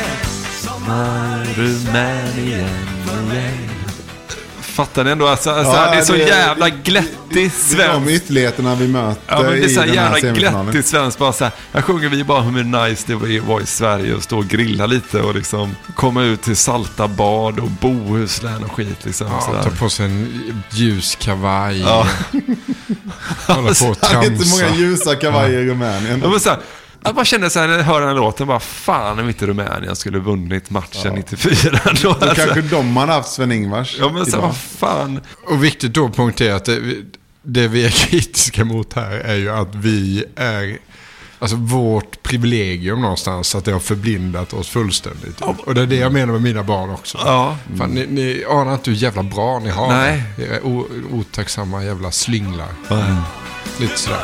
Rumänien igen. Fattar ni ändå? Alltså, det är så jävla glättig svensk. Det är de ytterligheterna vi möter. Ja, men det är så i den här jävla semifinalen. glättig svensk. Bara så här, här sjunger vi bara hur nice det var i Sverige och stå och grilla lite och liksom komma ut till salta bad och Bohuslän och skit liksom. Ja, ta på sig en ljus kavaj. Ja. Hålla på och tramsa. Det är inte många ljusa kavajer i Rumänien. Ja, men så här, jag bara kände så här när jag hörde den här låten, bara fan om inte Rumänien skulle vunnit matchen 94. Då kanske de hade haft Sven-Ingvars. Ja, men så vad fan. Och viktigt då att poängtera att det vi är kritiska mot här är ju att vi är alltså vårt privilegium någonstans att det har förblindat oss fullständigt. Och det är det jag menar med mina barn också. Ja. Fan, ni anar inte hur jävla bra ni har. Nej. Det är otacksamma jävla slinglar. Lite sådär.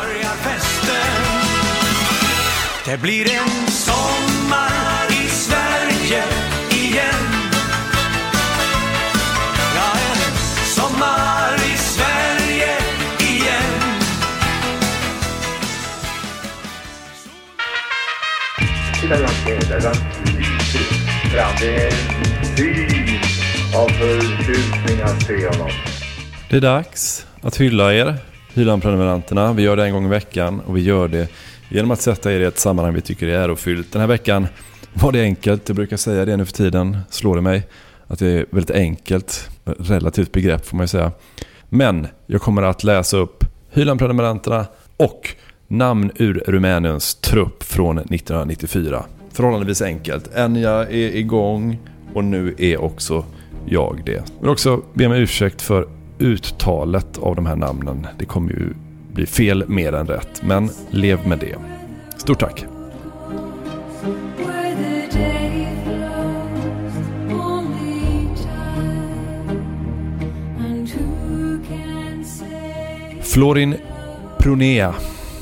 Det blir en sommar i Sverige igen. Ja, en sommar i Sverige igen. Titta där lyser fram. Det är en syn av förtjusning att se honom. Det är dags att hylla er, Hyland-prenumeranterna. Vi gör det en gång i veckan och vi gör det genom att sätta er i ett sammanhang vi tycker är ärofyllt. Den här veckan var det enkelt. Jag brukar säga det nu för tiden. Slår det mig att det är väldigt enkelt. Relativt begrepp får man ju säga. Men jag kommer att läsa upp Hyland-prenumeranterna och namn ur Rumäniens trupp från 1994. Förhållandevis enkelt. Enya är igång och nu är också jag det. Jag vill också be om ursäkt för uttalet av de här namnen. Det kommer ju bli fel mer än rätt, men lev med det. Stort tack! Florin Prunea,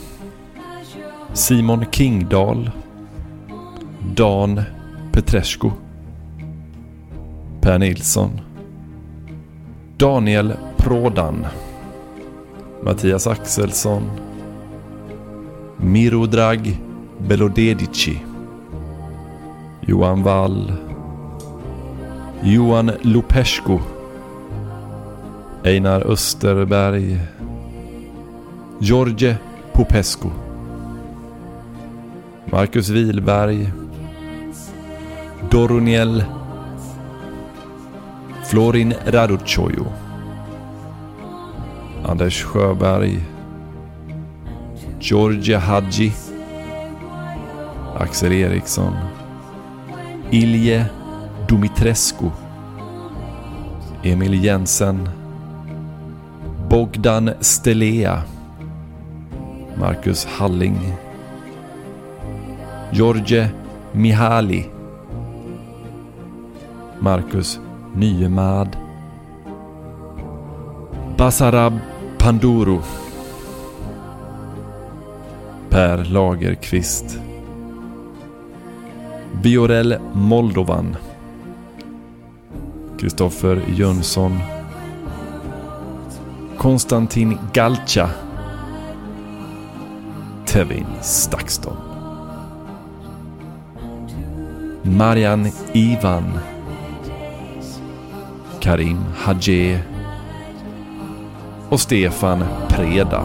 Simon Kingdahl, Dan Petrescu, Per Nilsson, Daniel Prodan, Mattias Axelsson, Mirodrag Belodedici, Johan Wall, Johan Lupescu, Einar Österberg, George Popescu, Marcus Wilberg, Doroniel, Florin Raduchojo, Anders Sjöberg, George Hadji, Axel Eriksson, Ilje Dumitrescu, Emil Jensen, Bogdan Stelea, Marcus Halling, George Mihali, Marcus Nyemad, Basarab Panduru, Per Lagerqvist, Viorel Moldovan, Kristoffer Jönsson, Konstantin Galcha, Tevin Stakston, Marian Ivan, Karim Hadje och Stefan Preda.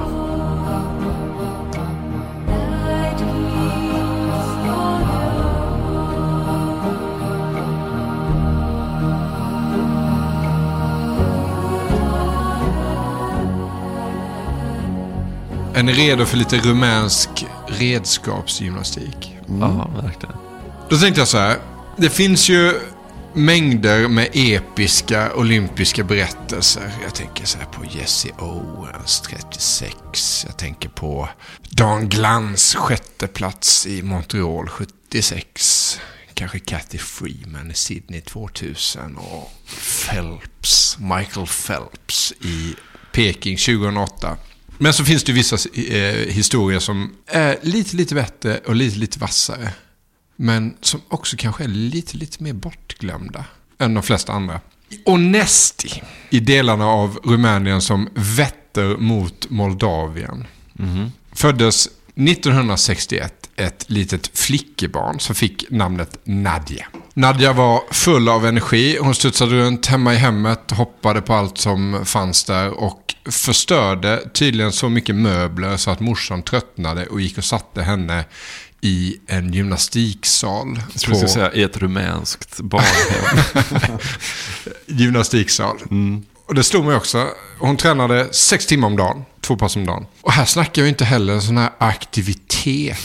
Är ni redo för lite rumänsk redskapsgymnastik? Ja, verkligen. Då tänkte jag så här. Det finns ju mängder med episka olympiska berättelser. Jag tänker så här på Jesse Owens 36. Jag tänker på Dan Glans sjätte plats i Montreal 76. Kanske Cathy Freeman i Sydney 2000. Och Michael Phelps i Peking 2008. Men så finns det vissa historier som är lite bättre och lite vassare. Men som också kanske är lite mer bortglömda än de flesta andra. Onesti i delarna av Rumänien som vetter mot Moldavien. Föddes 1961 ett litet flickebarn som fick namnet Nadja. Nadja var full av energi. Hon studsade runt hemma i hemmet, hoppade på allt som fanns där och förstörde tydligen så mycket möbler så att morsan tröttnade och gick och satte henne i en gymnastiksal. Jag skulle säga i ett rumänskt barnhem. Gymnastiksal. Och det slog mig också. Hon tränade 6 timmar om dagen, 2 pass om dagen. Och här snackar jag inte heller en sån här aktivitet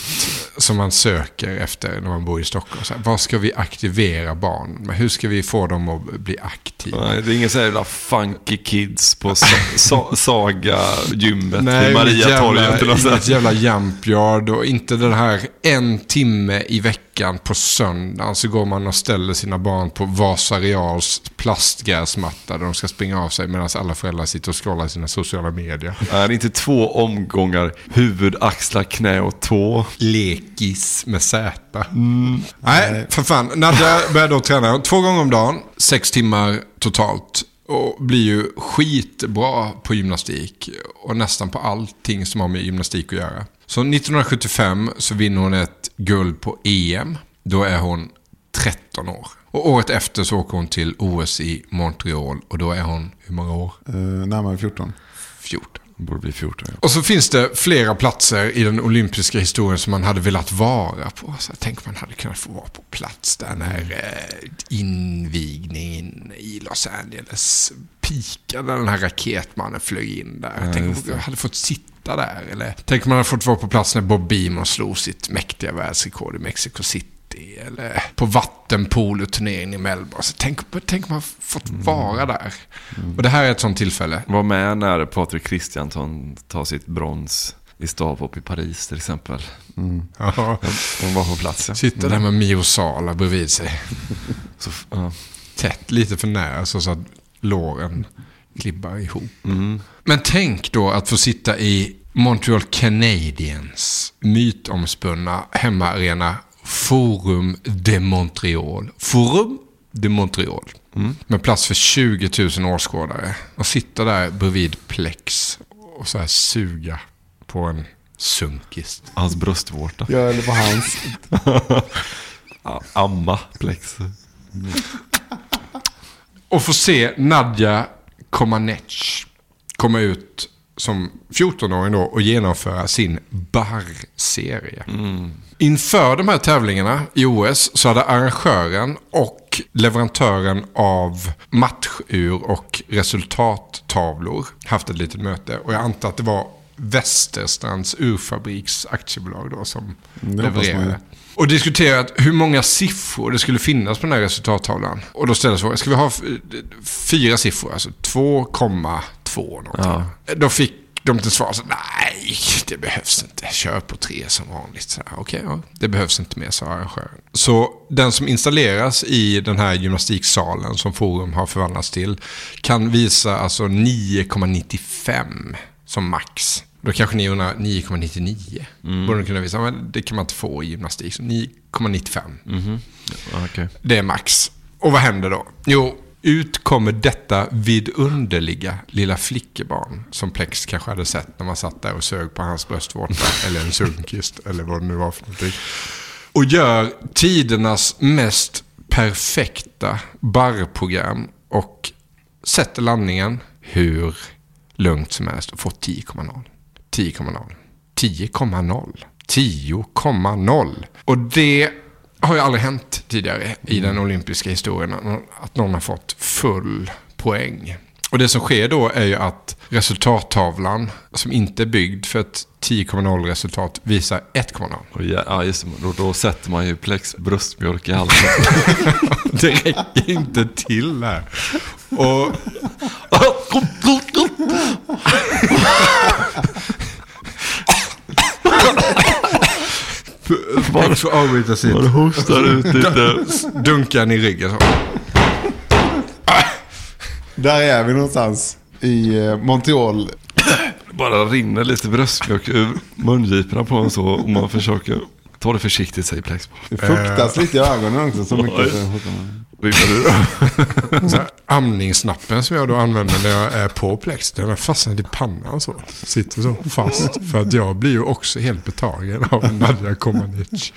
som man söker efter när man bor i Stockholm. Så här, vad ska vi aktivera barn med? Hur ska vi få dem att bli aktiva? Nej, det är ingen så jävla funky kids på Saga-gymmet. Nej, Maria Torget. Inget jävla jumpyard och inte den här 1 timme i veckan på söndagen så går man och ställer sina barn på Vasareals plastgräsmatta där de ska springa av sig medan alla föräldrar sitter och scrollar sina sociala medier. Är det inte 2 omgångar huvud, axlar, knä och tå? Lekis med Z. Nej, för fan. Nadja börjar då träna 2 gånger om dagen, 6 timmar totalt. Och blir ju skitbra på gymnastik och nästan på allting som har med gymnastik att göra. Så 1975 så vinner hon ett guld på EM. Då är hon 13 år. Och året efter så åker hon till OS i Montreal. Och då är hon, hur många år? Närmare 14. 14. Borde bli 14. Ja. Och så finns det flera platser i den olympiska historien som man hade velat vara på. Så jag tänker man hade kunnat få vara på plats där när invigningen i Los Angeles pikade, den här raketmannen flög in där. Jag tänker man hade fått sitta där. Eller tänker man hade fått vara på plats när Bob Beamon slog sitt mäktiga världsrekord i Mexico City. Eller på vattenpoloturneringen i Melbourne. Så tänk man fått vara där. Och det här är ett sånt tillfälle. Var med när Patrik Kristiansson tar sitt brons i stavhopp i Paris till exempel. Ja. De var på plats. Ja. Sitter där med Mio Sala bredvid sig. Tätt, lite för nära så att låren klibbar ihop. Men tänk då att få sitta i Montreal Canadiens mytomspunna hemmaarena Forum de Montreal. Forum de Montreal. Med plats för 20 000 åskådare. Och sitta där bredvid Plex och så här suga på en sunkist. Hans bröstvårta. Ja, eller på hans. Amma Plex. Och få se Nadja Comaneci komma ut som 14-åring då och genomföra sin barrserie. Inför de här tävlingarna i OS så hade arrangören och leverantören av matchur och resultattavlor haft ett litet möte. Och jag antar att det var Västerstrands urfabriks aktiebolag då som levererade. Och diskuterat hur många siffror det skulle finnas på den här resultattavlan. Och då ställdes frågan, ska vi ha 4 siffror, alltså 2,2 någonting. Ja. Då fick de till svar så nej, det behövs inte. Kör på 3 som vanligt. Okej, det behövs inte mer, sa arrangören. Så den som installeras i den här gymnastiksalen som Forum har förvandlats till kan visa alltså 9,95 som max. Då kanske ni undrar 9,99. Borde kunna visa, men det kan man inte få i gymnastik. Så 9,95. Okay. Det är max. Och vad händer då? Jo, ut kommer detta vidunderliga lilla flickebarn som Plex kanske hade sett när man satt där och sög på hans bröstvårta eller en sunkist eller vad det nu var för någonting. Och gör tidernas mest perfekta barrprogram och sätter landningen hur lugnt som helst och får 10,0. 10,0. 10,0. 10,0. Och det har ju aldrig hänt tidigare i den olympiska historien att någon har fått full poäng. Och det som sker då är ju att resultattavlan som inte är byggd för ett 10,0 resultat visar 1,0. Ja, just det. Då sätter man ju Plex bröstmjölk i halsen. Det räcker inte till här. Och Bara så avbryta sitt. Man hostar ut lite. Dunkar i ryggen så. Där är vi någonstans i Montreal. Bara rinner lite bröstmjölk ur mungiporna på en så. Och man försöker ta det försiktigt, säger Plex. Det fuktas lite i ögonen också. Så mycket. Amningssnappen som jag då använder när jag är på Plex, den är fastnad i pannan så. Sitter så fast. För att jag blir ju också helt betagen av Nadja Comaneci.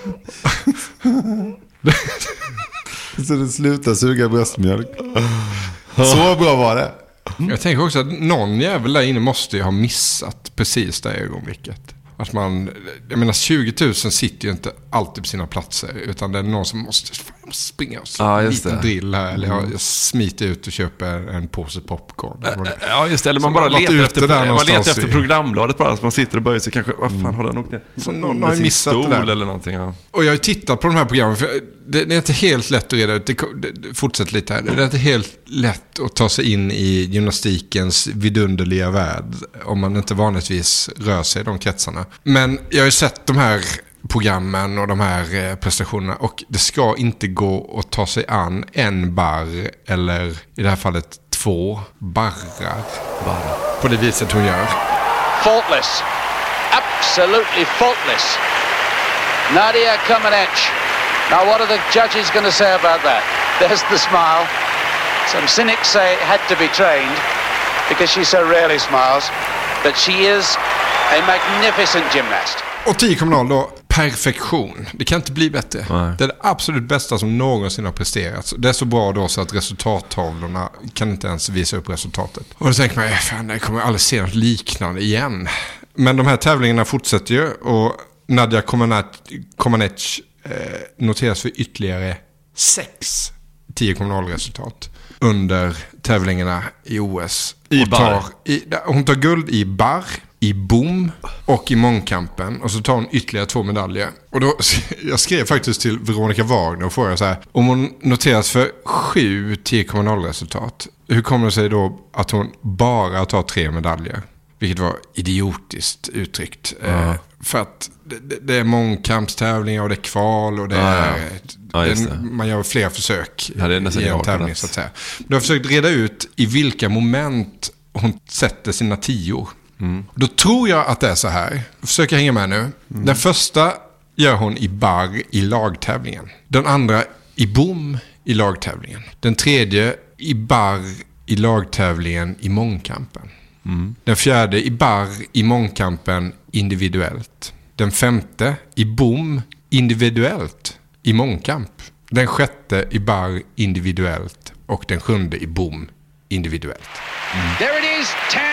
Så det slutar suga bröstmjölk. Så bra var det. Jag tänker också att någon jävel där inne måste ju ha missat precis det ögonblicket. Att man, jag menar 20 000 sitter ju inte alltid på sina platser, utan det är någon som måste, jag måste springa och slå en liten drill här. Eller jag smiter ut och köper en påse popcorn. Ja, just det. Eller man bara letar efter programbladet bara. Så man sitter och böjer sig kanske. Vad fan har den åkt ner? Så någon har missat det där. Eller någonting, ja. Och jag har tittat på de här programmen. För det är inte helt lätt att reda ut. Fortsätt lite här. Det är inte helt lätt att ta sig in i gymnastikens vidunderliga värld. Om man inte vanligtvis rör sig i de kretsarna. Men jag har ju sett de här programmen och de här prestationerna, och det ska inte gå att ta sig an en barr eller i det här fallet 2 barrar på det viset hon gör. Faultless, absolutely faultless. Nadia Comaneci. Now what are the judges going to say about that? There's the smile. Some cynics say it had to be trained because she so rarely smiles, but she is a magnificent gymnast. Och 10 kommunal då, perfektion. Det kan inte bli bättre. Nej. Det är det absolut bästa som någonsin har presterats. Det är så bra då så att resultattavlorna kan inte ens visa upp resultatet. Och då tänker man, fan, det kommer aldrig se något liknande igen. Men de här tävlingarna fortsätter ju, och Nadia Comaneci noteras för ytterligare 6 10 kommunalresultat under tävlingarna i OS. Hon tar guld i barr, i bom och i mångkampen, och så tar hon ytterligare 2 medaljer. Och då, jag skrev faktiskt till Veronica Wagner och frågade så här: om hon noteras för 7 10 kommunalresultat, hur kommer det sig då att hon bara tar 3 medaljer? Vilket var idiotiskt uttryckt. För att det är mångkampstävlingar och det är kval och det är... man gör fler försök i en tävling, så att säga. Du har försökt reda ut i vilka moment hon sätter sina 10. Då tror jag att det är så här. Försöker hänga med nu. Den första gör hon i barr i lagtävlingen. Den andra i bom i lagtävlingen. Den tredje i barr i lagtävlingen i mångkampen. Den fjärde i barr i mångkampen individuellt. Den femte i bom individuellt i mångkamp. Den sjätte i barr individuellt. Och den sjunde i bom individuellt. There it is, 10.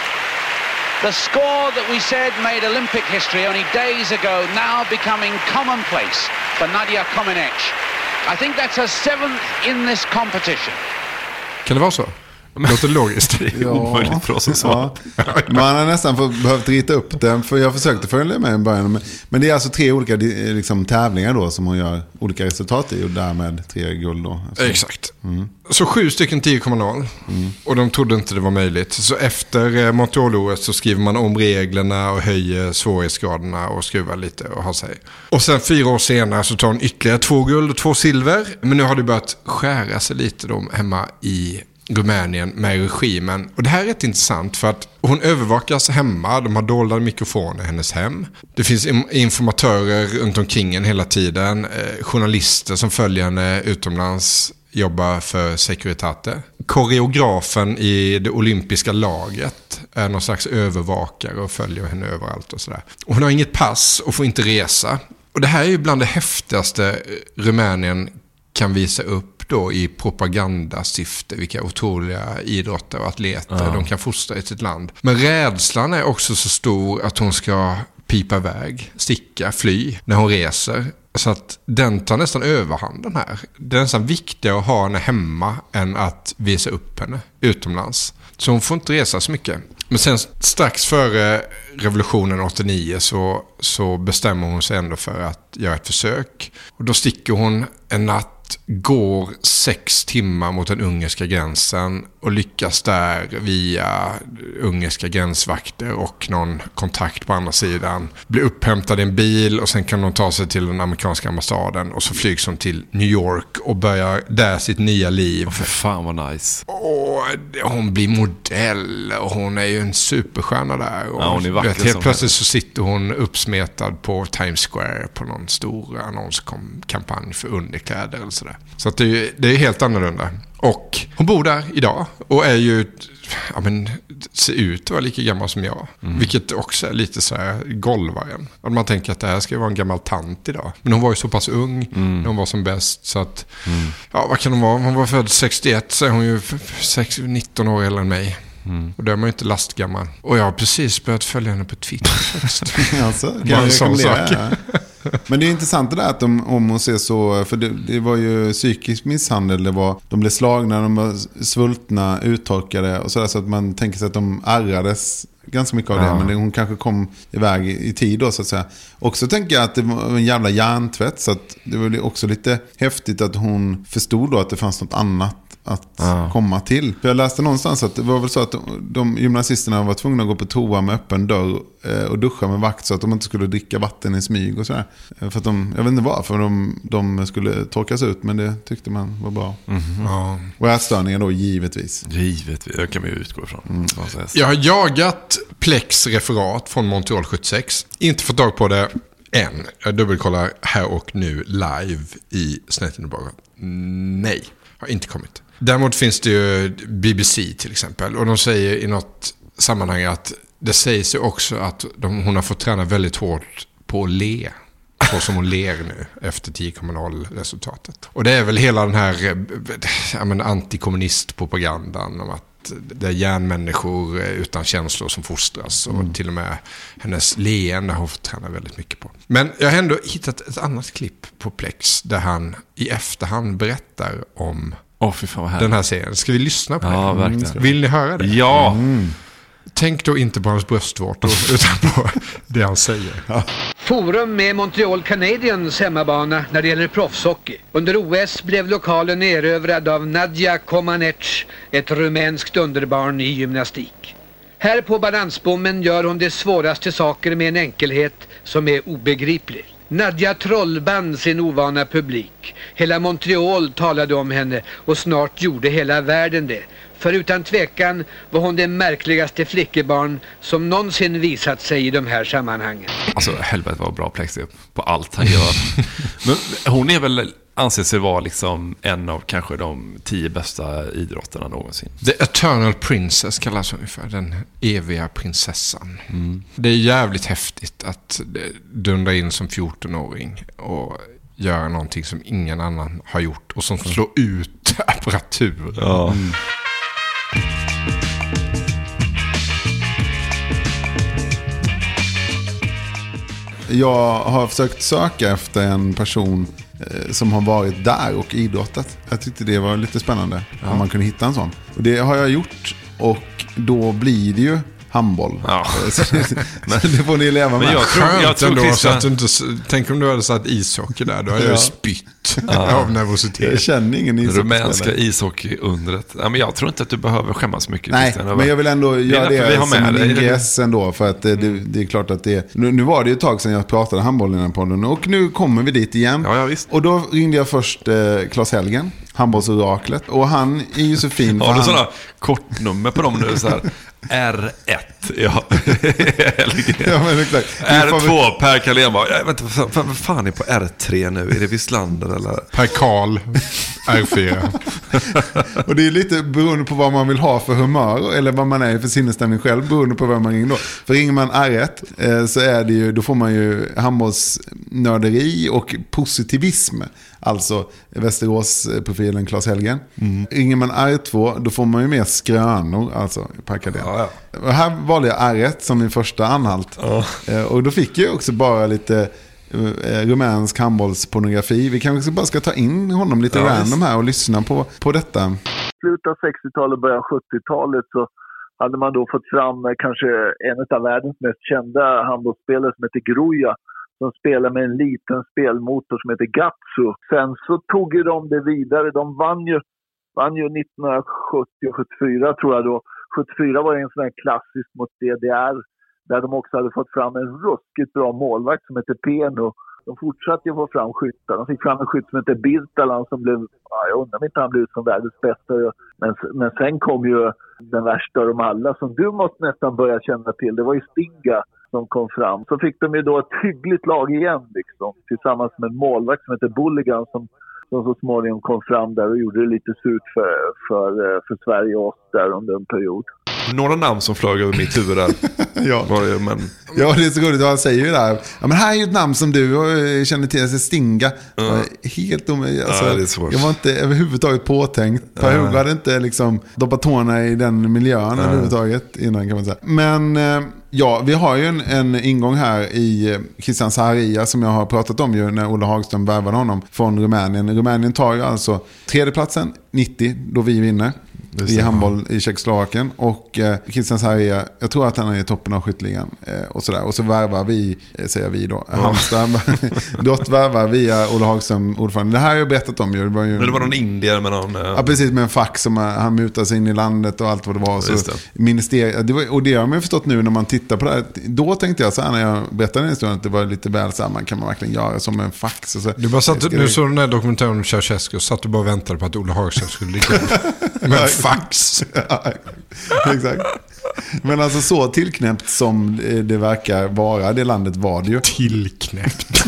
The score that we said made Olympic history only days ago, now becoming commonplace for Nadia Comaneci. I think that's her 7th in this competition. Kan det vara så? Det låter logiskt. Det är omöjligt för oss att svara. Man har nästan behövt rita upp den, för jag försökte följa med i början. Men det är alltså 3 olika liksom, tävlingar då som hon gör olika resultat i, och därmed 3 guld då. Alltså. Exakt. Så 7 stycken 10,0. Och de trodde inte det var möjligt. Så efter Montreal-OS så skriver man om reglerna och höjer svårighetsgraderna och skruvar lite och har sig. Och sen 4 år senare så tar hon ytterligare 2 guld och 2 silver. Men nu har det börjat skära sig lite då hemma i Rumänien med regimen. Och det här är rätt intressant, för att hon övervakas hemma. De har dolda mikrofoner i hennes hem. Det finns informatörer runt omkring henne hela tiden. Journalister som följer henne utomlands, jobbar för Securitate. Koreografen i det olympiska laget är någon slags övervakare och följer henne överallt och sådär. Och hon har inget pass och får inte resa. Och det här är ju bland det häftigaste Rumänien kan visa upp då i propagandasyfte, vilka otroliga idrottare och atleter de kan fostra i sitt land. Men rädslan är också så stor att hon ska pipa iväg, sticka, fly när hon reser. Så att den tar nästan överhanden här. Det är nästan viktigare att ha henne hemma än att visa upp henne utomlands. Så hon får inte resa så mycket. Men sen strax före revolutionen 89 så bestämmer hon sig ändå för att göra ett försök. Och då sticker hon en natt, går 6 timmar mot den ungerska gränsen och lyckas där via ungerska gränsvakter och någon kontakt på andra sidan bli upphämtad i en bil, och sen kan hon ta sig till den amerikanska ambassaden och så flygs hon till New York och börjar där sitt nya liv. För fan vad nice. Och hon blir modell och hon är ju en superstjärna där. Och hon är vacker. Helt plötsligt så sitter hon uppsmetad på Times Square på någon stor annonskampanj för underkläder eller sådär. Så att det är helt annorlunda. Och hon bor där idag och är ju, ser ut att vara lika gammal som jag. Vilket också är lite så här golvaren. Att man tänker att det här ska vara en gammal tant idag. Men hon var ju så pass ung när hon var som bäst. Så att, vad kan hon vara? Hon var född 61, så är hon ju 19 år äldre än mig. Och då är man ju inte lastgammal. Och jag har precis börjat följa henne på Twitter. Alltså, kan jag rekommendera? Men det är intressant det där att om hon ser så, för det var ju psykisk misshandel, de blev slagna, de var svultna, uttorkade och sådär, så att man tänker sig att de ärrades ganska mycket av det, men hon kanske kom iväg i tid då, så att säga. Och så tänker jag att det var en jävla hjärntvätt, så att det var också lite häftigt att hon förstod då att det fanns något annat att komma till. För jag läste någonstans att det var väl så att de gymnasisterna var tvungna att gå på toa med öppen dörr och duscha med vakt så att de inte skulle dricka vatten i smyg och sådär. För att jag vet inte varför de skulle torkas ut, men det tyckte man var bra. Och ätstörningar då, givetvis. Det kan vi utgå ifrån. Jag har jagat Plex referat från Montreal 76. Inte fått tag på det än. Jag dubbelkollar här och nu live i Snett bara. Nej, har inte kommit. Däremot finns det ju BBC till exempel. Och de säger i något sammanhang att det sägs ju också att hon har fått träna väldigt hårt på att le. Så som hon ler nu efter 10,0-resultatet. Och det är väl hela den här antikommunistpropagandan om att det är järnmänniskor utan känslor som fostras. Och till och med hennes leende har fått träna väldigt mycket på. Men jag har ändå hittat ett annat klipp på Plex där han i efterhand berättar om den här serien. Ska vi lyssna på det? Ja, verkligen. Vill ni höra det? Ja! Tänk då inte på hans bröstvårtor utan på det han säger. Ja. Forum med Montreal Canadiens hemmabana när det gäller proffshockey. Under OS blev lokalen erövrad av Nadja Comaneci, ett rumänskt underbarn i gymnastik. Här på balansbommen gör hon det svåraste saker med en enkelhet som är obegriplig. Nadja trollband sin ovana publik. Hela Montreal talade om henne och snart gjorde hela världen det. För utan tvekan var hon det märkligaste flickebarn som någonsin visat sig i de här sammanhangen. Alltså helvete vad bra Plex är på allt han gör. Men hon är väl, anser sig vara liksom en av kanske de 10 bästa idrotterna någonsin. The Eternal Princess kallas hon för, den eviga prinsessan. Det är jävligt häftigt att dundra in som 14-åring och göra någonting som ingen annan har gjort och som slår ut apparatur. Ja. Jag har försökt söka efter en person som har varit där och idrottat. Jag tyckte det var lite spännande om man kunde hitta en sån. Och det har jag gjort, och då blir det ju handboll. Ja. Det får ni leva med. Men jag tror ändå så att du inte, tänk om du hade satt ishockey där, då hade jag spytt av nervositet. Jag känner ingen ishockey. Rumänska ishockey-undret. Ja, men jag tror inte att du behöver skämmas mycket. Nej, men jag vill ändå göra det som en ingress ändå, för att det är klart att det nu var det ju ett tag sedan jag pratade handboll i den här podden, och nu kommer vi dit igen. Ja, visst. Och då ringde jag först Claes Helgen, handbollsoraklet, och han är ju så fin. Har du sådana kortnummer på dem nu så här? R1, ja. Ja, men exakt. R2, Per Kalén bara, vänta, vad fan är på R3 nu? Är det Wislander eller? Per Karl, R4. Och det är lite beroende på vad man vill ha för humör, eller vad man är för sinnesstämning själv, beroende på vad man ringer då. För ringer man R1 så är det ju, då får man ju handbollsnörderi och positivism. Alltså Västerås-profilen Claes Helgen. Ringer man R2, då får man ju mer skrönor, alltså parkar det. Ja. Och här valde jag R1 som min första anhalt. Och då fick jag också bara lite rumänsk handbollspornografi. Vi kanske bara ska ta in honom lite random här och lyssna på detta. Slutet av 60-talet, början 70-talet så hade man då fått fram kanske en av världens mest kända handbollsspelare som heter Gruja, som spelar med en liten spelmotor som heter Gatsu. Sen så tog ju de det vidare. De vann ju 1970-74 tror jag då. 74 var en sån här klassisk mot DDR. Där de också hade fått fram en ruskigt bra målvakt som heter Peno. De fortsatte ju få fram skyttar. De fick fram en skytt som heter Birtalan som blev, jag undrar om inte han blev som världens bästa. Men sen kom ju den värsta av dem alla som du måste nästan börja känna till. Det var ju Stinga som kom fram. Så fick de ju då ett hyggligt lag igen liksom, tillsammans med en målvakt som heter Bulligan som så småningom kom fram där och gjorde det lite surt för Sverige och oss där under en period. Några namn som flög över mitt huvud där. Ja. Ja, det är så roligt. Han säger ju där. Ja, men här är ju ett namn som du känner till. Alltså Stinga. Helt alltså, det är svårt. Jag var inte överhuvudtaget påtänkt. Per hade inte liksom doppat tårna i den miljön överhuvudtaget innan, kan man säga. Men ja, vi har ju en ingång här i Christian Zaharia som jag har pratat om ju när Olle Hagström värvade honom från Rumänien. Rumänien tar ju alltså tredjeplatsen 90 då vi vinner i handboll i Tjeckoslovakien, och Christian Zaharia, jag tror att han är i toppen av skytteligan och sådär, och så värvar vi, säger vi då, Halmstad värvar via Olle Hagström ordförande. Det här har jag berättat om ju. Men det var någon indier med någon... Ja, precis, med en fack som han mutade sig in i landet och allt vad det var. Så och det har man ju förstått nu när man tittar på det här. Då tänkte jag så här när jag berättade den historien att det var lite väl samman, kan man verkligen göra som en fax. Och så. Du bara satt, nu såg den där dokumentären om Ceausescu och satt du bara och väntade på att Olle Hagström skulle ligga med fax. Ja, exakt. Men alltså så tillknäppt som det verkar vara, det landet var det ju. Tillknäppt.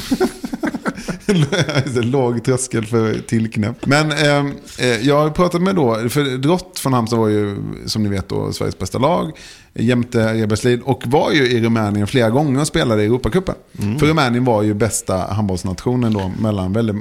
Låg tröskel för tillknäppt. Men jag har pratat med då, för Drott från Halmstad var ju, som ni vet då, Sveriges bästa lag jämte Reberslid, och var ju i Rumänien flera gånger och spelade i Europacupen. För Rumänien var ju bästa handbollsnationen då mellan väldigt,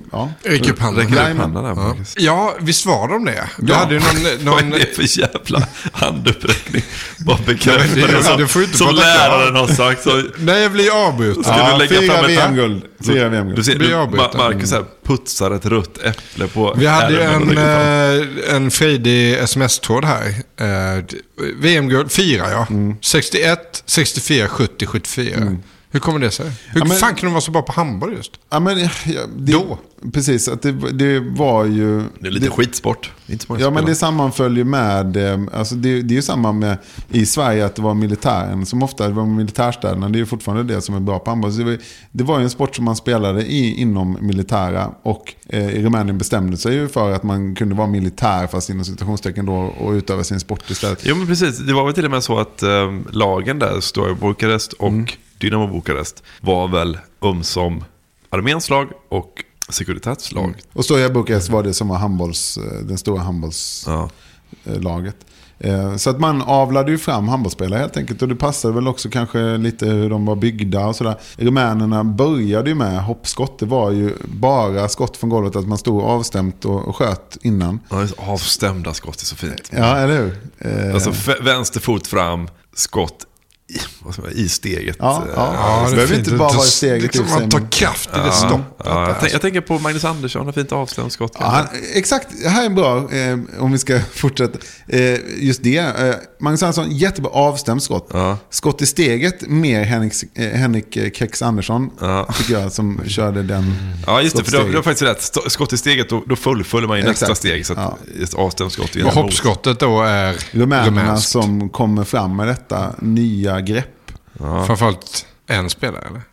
Ja, visst var de det. Du hade ju någon... Vad är det för jävla handuppräckning? Bara bekräftade som läraren har sagt. Så... Nej, jag blir avbruten. Ska du lägga fram VM-guld? Du ser, Marcus här putsar ett rött äpple på... Vi hade ju en frejdig sms-tråd här. VM-guld 4, ja. 61, 64, 70, 74. Hur kommer det sig? Hur fan kan de vara så bra på handboll just? Ja, men då. Precis, att det var ju... Det är lite skitsport. Inte så men det sammanföljer med... Alltså det är ju samma med i Sverige att det var militären som ofta det var militärstäderna. Det är ju fortfarande det som är bra på handboll. Så det var ju en sport som man spelade inom militära, och i Rumänien bestämde sig ju för att man kunde vara militär fast inom situationstecken då och utöva sin sport istället. Jo, men precis. Det var väl till och med så att lagen där, Steaua Bukarest och Dynamo Bukarest, var väl som arméns lag och Securitats lag. Och Steaua Bukarest var det som var den stora handbollslaget. Så att man avlade ju fram handbollsspelare helt enkelt, och det passade väl också kanske lite hur de var byggda och sådär. Rumänerna började ju med hoppskott. Det var ju bara skott från golvet, att man stod avstämt och sköt innan. Ja, avstämda skott är så fint. Ja, eller hur? Alltså vänster fot fram, skott i steget. Det behöver inte bara vara i steget. Liksom man tar kraft i det stoppet. Jag tänker på Magnus Andersson, har fint avstämt skott. Exakt, det här är bra om vi ska fortsätta. Just det. Magnus Andersson, jättebra avstämt skott. Skott i steget, mer Henrik Kex Andersson tycker jag, som körde den. Ja, just det, för det var faktiskt rätt. Skott i steget, då fullföljer man ju nästa steg. Så att just avstämt skott. Och hoppskottet då är rumänerna som kommer fram med detta nya grepp. Framförallt en spelare, eller?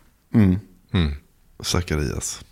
Zacharias.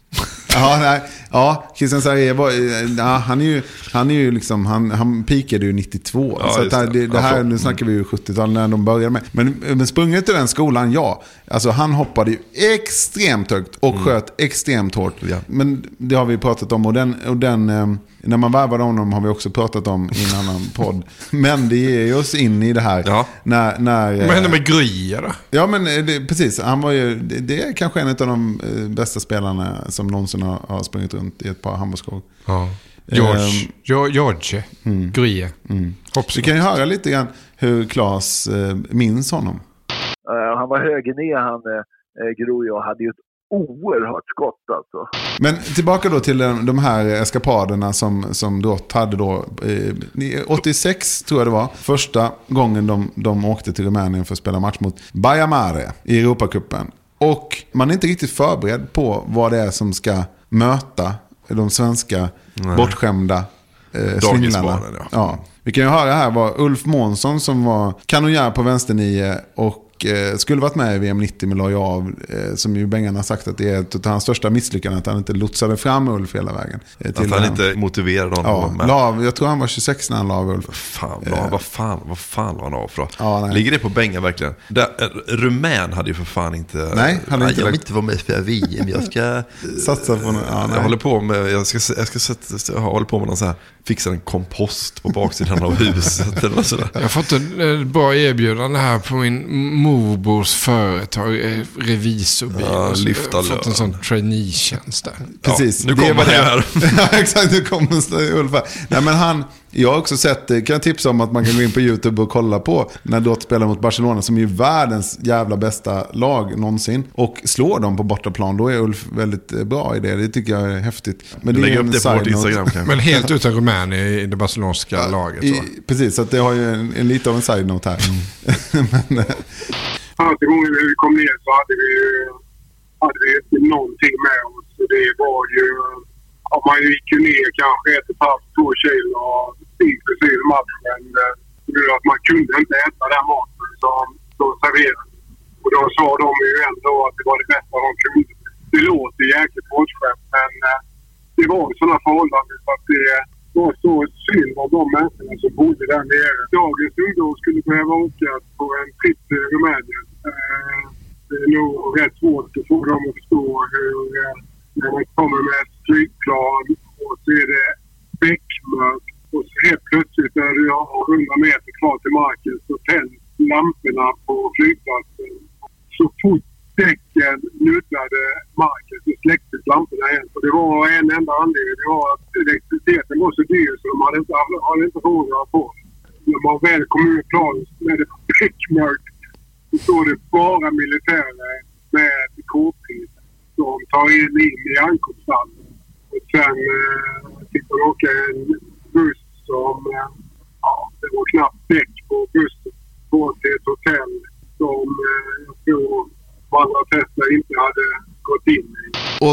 Christian Zaharia han är ju liksom han pikade ju 92. Så att det här, nu snackar vi ju 70-talet när de började med. Men sprunget ur den skolan, alltså han hoppade ju extremt högt och sköt extremt hårt. Men det har vi pratat om, och den när man värvade honom har vi också pratat om i en annan podd. Men det ger oss in i det här. När vad hände med Gruja då? Ja, men precis. Han var ju, det är kanske en av de bästa spelarna som någonsin har sprungit runt i ett par handbollsskor. George. Gruja. Vi kan ju höra lite grann hur Claes minns honom. Han var högernia, Gruja, och hade ju ett oerhört skott alltså. Men tillbaka då till de här eskapaderna som Drott hade då 86 tror jag det var. Första gången de åkte till Rumänien för att spela match mot Baia Mare i Europacupen. Och man är inte riktigt förberedd på vad det är som ska möta de svenska bortskämda snillarna. Ja. Vi kan ju höra här var Ulf Månsson som var kanonjär på vänsternio och skulle varit med i VM 90 med Lojav, som ju Bengan har sagt att det är ett av hans största misslyckanden, att han inte lotsade fram Ulf hela vägen. Att han inte motiverade honom. Lav, jag tror han var 26 när han la av Ulf. Vad fan var han av för? Ligger det på Bengan verkligen? Rumän hade ju för fan inte... Nej, han hade inte. Jag vill inte vara med för VM. Jag ska satsa på jag håller på med jag håller på med någon så här fixar en kompost på baksidan av huset eller sådär. Jag har fått ett bra erbjudande här på min morbors företag, revisorbyrå. Ja, lyfta jag har fått en sån trainee-tjänst där. Precis. Ja, nu kommer det här. Ja, exakt, nu kommer Ulf här. Nej, men jag har också sett, kan jag tipsa om att man kan gå in på YouTube och kolla på när Dott spelar mot Barcelona, som är världens jävla bästa lag någonsin, och slår dem på bortaplan. Då är Ulf väldigt bra i det. Det tycker jag är häftigt. Men det lägger är upp det på vårt Instagram kanske. Men helt utan Rumänien i det barcelonska laget. Precis, så att det har ju en lite av en side-note här. Men, första gången vi kom ner så hade vi inte någonting med oss. Så det var ju, man gick ju ner kanske 1,5-2 kilo inklusive matchen. Att man kunde inte äta den maten som serverades. Och då sa de ju ändå att det var det bästa de kunde. Det låter jäkligt bortskämt, men det var sådana förhållanden så att det var så synd av de människorna som bodde där nere. Dagens ungdom skulle behöva åka på en trip till Rumänien. Det är nog rätt svårt att få dem att förstå hur när man kommer med ett flygplan och så är det bäckmörkt och så helt plötsligt är det 100 meter kvar till marken så tänds lamporna på flygplatsen. Så fort däcken nuddade marken så släcktes lamporna igen. Och det var en enda anledning. Det var att elektriciteten var så dyr så de hade inte råd att ha på. När man väl kom ur plan med det bäckmörkt så står det bara militärer med k-pris som tar in i ankomsthallen. Och sen fick man åka en buss som, det var knappt däck på bussen. Gå till ett hotell som jag tror andra tester inte hade gått in i.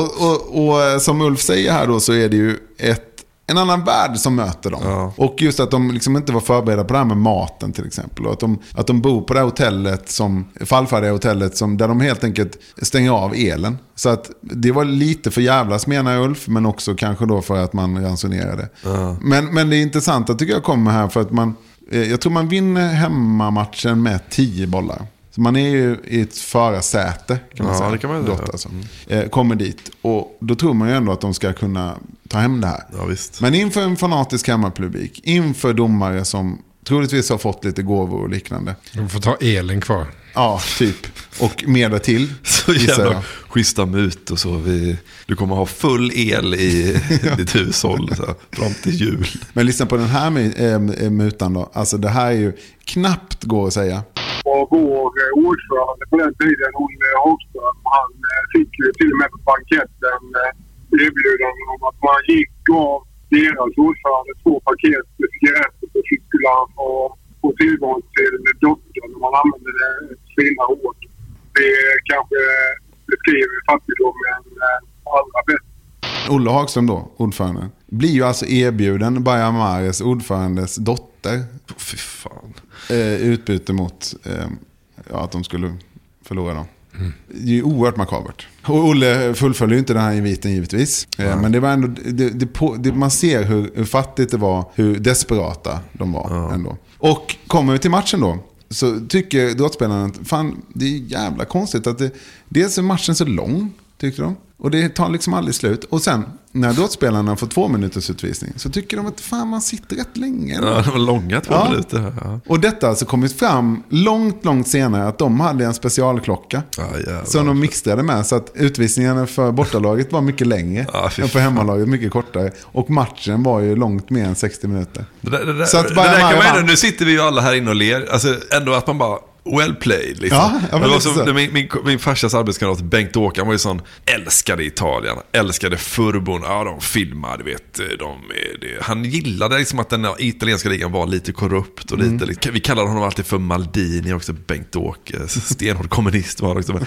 Och som Ulf säger här då, så är det ju en annan värld som möter dem. Ja. Och just att de liksom inte var förberedda på det här med maten till exempel. Och att de bor på det här hotellet, som fallfärdiga hotellet, där de helt enkelt stänger av elen. Så att det var lite för jävlas, menar Ulf, men också kanske då för att man ransonerade. Ja. Men det är intressant att tycker jag kommer här för att jag tror man vinner hemmamatchen med 10 bollar. Så man är ju i ett förarsäte kan man säga. Det kan man säga. Alltså. Kommer dit och då tror man ju ändå att de ska kunna ta hem det här. Ja, visst. Men inför en fanatisk hemmapublik, inför domare som troligtvis har fått lite gåvor och liknande. De får ta elen kvar. Ja, typ. Och mer till. Så jävla schyssta mut och så. Du kommer ha full el i ditt hushåll så, fram till jul. Men lyssna på den här mutan då. Alltså det här är ju knappt går att säga. Och vår ordförande på den tiden, Olle Hagström, han fick ju till och med på banketten erbjudande om att man gick av deras ordförande 2 paket med cigaretter så skulle han få tillgång till dottern om man använde det fina ord. Det kanske beskriver fattigdomen allra bäst. Olle Hagström då, ordförande, blir ju alltså erbjuden Bayer Mares ordförandes dotter. Fy fan. Utbyte mot att de skulle förlora dem. Det är ju oerhört makabert. Och Olle fullföljer ju inte den här inviten givetvis. Men det var ändå man ser hur fattigt det var, hur desperata de var ändå. Och kommer vi till matchen då, så tycker Drottspelarna att fan, det är jävla konstigt att dels är matchen så lång, tyckte de. Och det tar liksom aldrig slut. Och sen, när Drottspelarna får 2 minuters utvisning, så tycker de att fan, man sitter rätt länge. Ja, det var långa 2 minuter. Ja. Och detta alltså kommit fram långt senare att de hade en specialklocka. Som de mixtrade med. Så att utvisningarna för bortalaget var mycket längre än för hemmalaget mycket kortare. Och matchen var ju långt mer än 60 minuter. Så att nu sitter vi ju alla här inne och ler. Alltså ändå att man bara... Well played liksom. Det var som, min farsas arbetskamrat Bengt Åkan var ju sån, älskade Italien, älskade furbon. Ja, de filmade, vet han gillade liksom att den italienska ligan var lite korrupt och lite, vi kallade honom alltid för Maldini också, Bengt Åke, stenhård kommunist var också.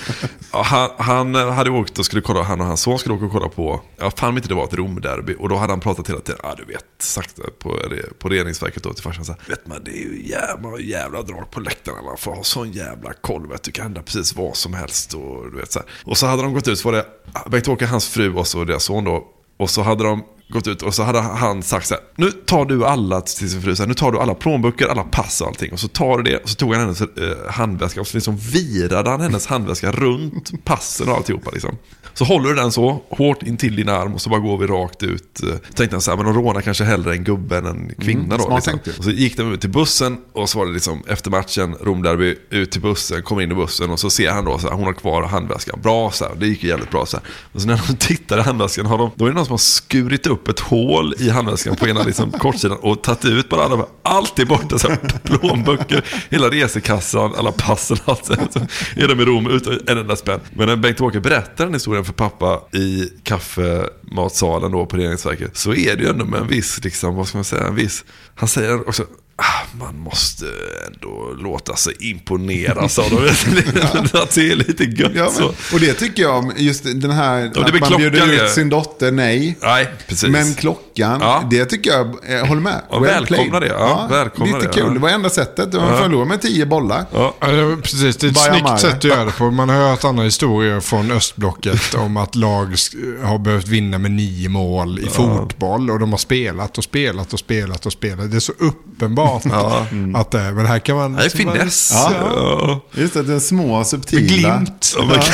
Han hade åkt och skulle kolla, han och hans son skulle åka och kolla på, fan inte det var ett Romderby, och då hade han pratat hela tiden, du vet, sagt på reningsverket då till farsan så här, vet man, det är ju jävla drag på läktarna, man får ha sån jävla koll, vet du, kan hända precis vad som helst och du vet så här. Och så hade de gått ut, så var det Bengt Åke, hans fru och så deras son då, och så hade de gått ut och så hade han sagt så här: nu tar du alla till sin fru, så här, nu tar du alla plånböcker, alla pass och allting, och så tar du det, och så tog han hennes handväska och så liksom virade han hennes handväska runt passen och alltihopa liksom. Så håller du den så hårt in till din arm och så bara går vi rakt ut. Tänkte han så här, men de rånar kanske hellre en gubbe än en kvinna då liksom. Och så gick de ut till bussen och så var det liksom efter matchen, Romderby, ut till bussen, kommer in i bussen och så ser han då så här, hon har kvar handväskan. Bra så här, det gick ju jävligt bra så här. Och så när de tittar i handväskan då är det någon som har skurit upp ett hål i handväskan på ena liksom kortsidan och tagit ut bara allt är borta så här, plånböcker, hela resekassan, alla passen, allt så är de i Rom utan en enda spänn. Men när Bengt-Åke berättar den historien för pappa i kaffematsalen då på Regeringsverket, så är det ju ändå med en viss liksom, vad ska man säga, en viss, han säger också man måste ändå låta sig imponeras av dem. Att det är lite gött. Ja, men, och det tycker jag, just den här att man bjuder ut sin dotter, nej, precis. Men klockan, det tycker jag håller med. Ja, välkomna det. Välkomna lite kul, det var enda sättet. Man förlorar med 10 bollar. Ja, precis, det är ett snyggt sätt att göra det på. Man har hört andra historier från östblocket om att lag har behövt vinna med 9 mål i fotboll, och de har spelat. Det är så uppenbart att det är, men här kan man... Det är finess. Ja. Just det, den små, subtila. Med glimt.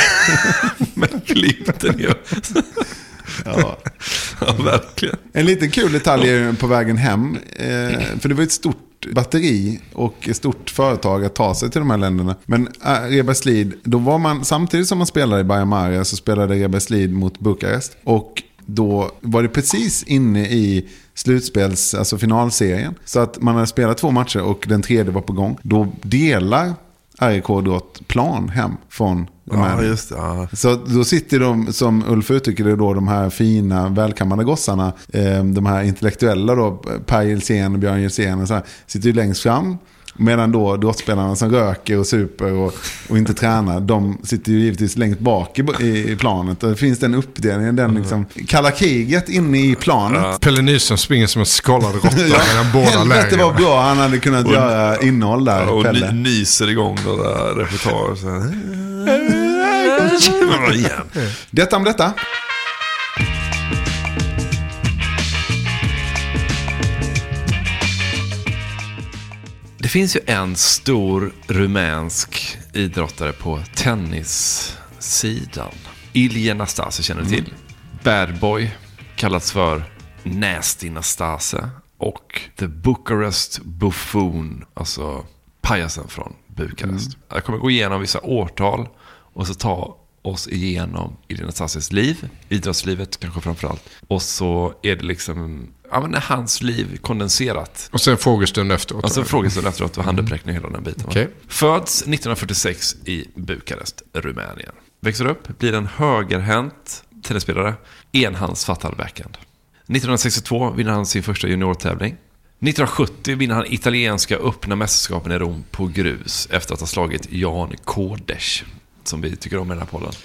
Med glimten, ja, verkligen. En liten kul detalj på vägen hem. För det var ett stort batteri och ett stort företag att ta sig till de här länderna. Men Reberslid, då var man, samtidigt som man spelade i Baia Mare, så spelade Reberslid mot Bukarest. Och då var det precis inne i alltså finalserien. Så att man hade spelat 2 matcher och den tredje var på gång. Då delar RIK då ett plan hem från de här. Just det, ja. Så då sitter de, som Ulf uttrycker det då, de här fina, välkammade gossarna, de här intellektuella då, Per Gilsén och Björn Gilsén och så här, sitter ju längst fram. Medan då dottspelarna som röker och super och inte tränar, de sitter ju givetvis längst bak i planet. Och det finns den uppdelningen, den liksom kalla kriget inne i planet. Pelle Nyström springer som en skadad råtta mellan båda lägren. Det var bra, han hade kunnat göra innehåll där. Och Pelle nyser igång då där repertoar. Detta om detta. Det finns ju en stor rumänsk idrottare på tennissidan. Ilja Nastase känner du till. Bad boy, kallats för Nasty Nastase. Och The Bucharest Buffoon, alltså pajasen från Bukarest. Jag kommer gå igenom vissa årtal och så ta oss igenom Ilja Nastases liv, idrottslivet kanske framförallt. Och så är det liksom hans liv kondenserat. Och sen frågestund efteråt. Och sen frågestund efteråt och handuppräckning hela den biten. Okay. Föds 1946 i Bukarest, Rumänien. Växer upp, blir en högerhänt tennisspelare, enhandsfattad backhand. 1962 vinner han sin första juniortävling. 1970 vinner han italienska öppna mästerskapen i Rom på grus efter att ha slagit Jan Kordes, som vi tycker om i den här podden.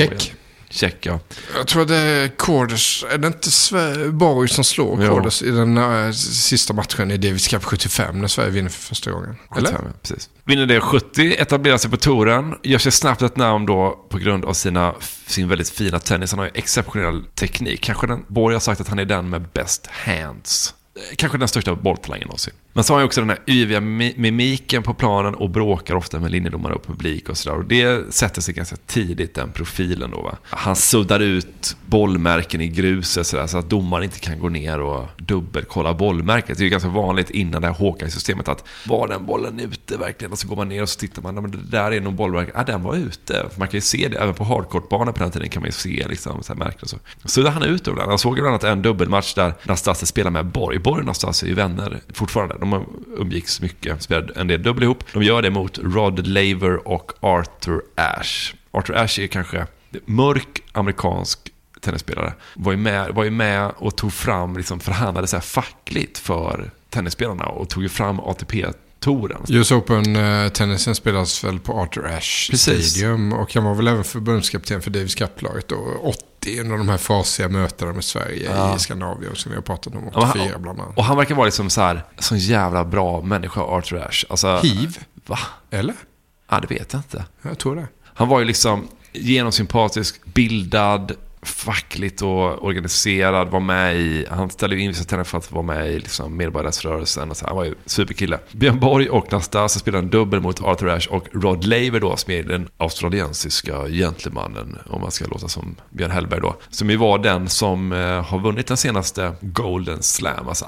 Check, ja. Jag tror det är Kordes. Är det inte Borg som slår Kordes i den sista matchen i Davis Cup 75 när Sverige vinner för första gången? Eller? Ja, precis. Vinner det 70, etablerar sig på touren, gör sig snabbt ett namn då på grund av sin väldigt fina tennis. Han har ju exceptionell teknik. Kanske Borg har sagt att han är den med best hands. Kanske den största bolltalangen någonsin. Men så har han också den här yviga mimiken på planen och bråkar ofta med linjedomare och publik och sådär. Och det sätter sig ganska tidigt, den profilen då, va? Han suddar ut bollmärken i gruset sådär, så att domaren inte kan gå ner och dubbelkolla bollmärket. Det är ju ganska vanligt innan det här Håkan-systemet att var den bollen ute verkligen? Och så går man ner och så tittar man, men det där är nog bollmärke. Den var ute. Man kan ju se det, även på hardcourt-banan på den tiden kan man ju se liksom, så här märken och så. Så han ut då. Jag såg bland annat en dubbelmatch där Nastase spelar med Borg. Borg och Nastase är ju vänner fortfarande. De umgicks mycket, spelade en del dubbel ihop. De gör det mot Rod Laver och Arthur Ashe. Arthur Ashe är kanske mörk amerikansk tennisspelare. Var ju med och tog fram, liksom förhandlade så här fackligt för tennisspelarna och tog ju fram ATP-touren. US Open-tennisen spelas väl på Arthur Ashe Stadium, och han var väl även förbundskapten för Davis Cup-laget och 80 under de här fasiga mötena med Sverige i Skandinavien som vi har pratat om 84 bland annat. Och han verkar vara liksom så här, sån jävla bra människa, Arthur Ashe. Alltså, hiv? Va? Eller? Ja, det vet jag inte. Jag tror det. Han var ju liksom genomsympatisk, bildad, fackligt och organiserad, var med i, han ställde in vissa tänder för att vara med i liksom medborgarrättsrörelsen och så. Han var ju superkille. Björn Borg och Nastase spelade en dubbel mot Arthur Ashe och Rod Laver då, som är den australiensiska gentlemannen, om man ska låta som Björn Hellberg då, som ju var den som har vunnit den senaste Golden Slam, alltså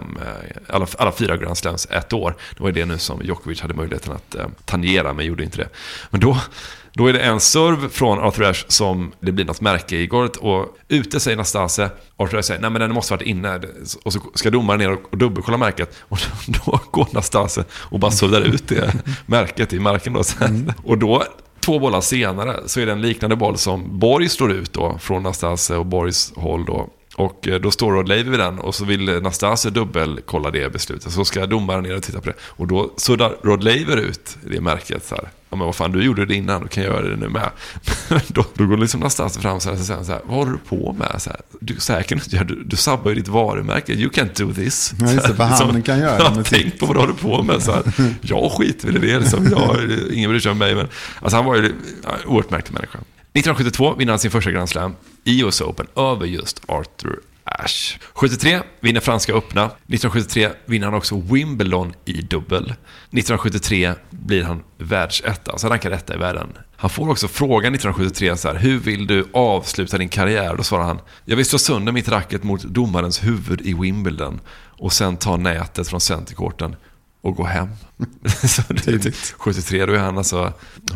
alla 4 Grand Slams ett år. Det var det nu som Djokovic hade möjligheten att tangera, men gjorde inte det. Men då är det en serv från Arthur Ashe som det blir något märke i golvet, och ute säger Nastase, Arthur Ashe säger nej, men den måste varit inne, och så ska domaren ner och dubbelkolla märket, och då går Nastase och bara suddar ut det märket i marken då. Och då 2 bollar senare så är det en liknande boll som Borg slår ut då från Nastase och Borgs håll då. Och då står Rod Laver vid den, och så vill Nastase dubbelkolla det beslutet. Så ska domaren ner och titta på det. Och då suddar Rod Laver ut det märket så här. Ja, men vad fan, du gjorde det innan, du kan göra det nu med. då går liksom Nastase fram så här, vad håller du på med? Så här kan du inte göra, du sabbar ju ditt varumärke. You can't do this. Ja, just det, vad han kan göra. Ja, tänk på vad du håller på med. Så här. Jag skiter väl i det. Liksom. Ingen bryr sig om mig. Men, alltså, han var ju oerhört märklig människa. 1972 vinner han sin första Grand Slam i US Open över just Arthur Ashe. 73 vinner franska öppna. 1973 vinner han också Wimbledon i dubbel. 1973 blir han världsetta, alltså rankad etta i världen. Han får också frågan 1973 så här: hur vill du avsluta din karriär? Då svarar han: jag vill slå sönder mitt racket mot domarens huvud i Wimbledon och sen ta nätet från centerkorten och gå hem. Så det 73, då är han alltså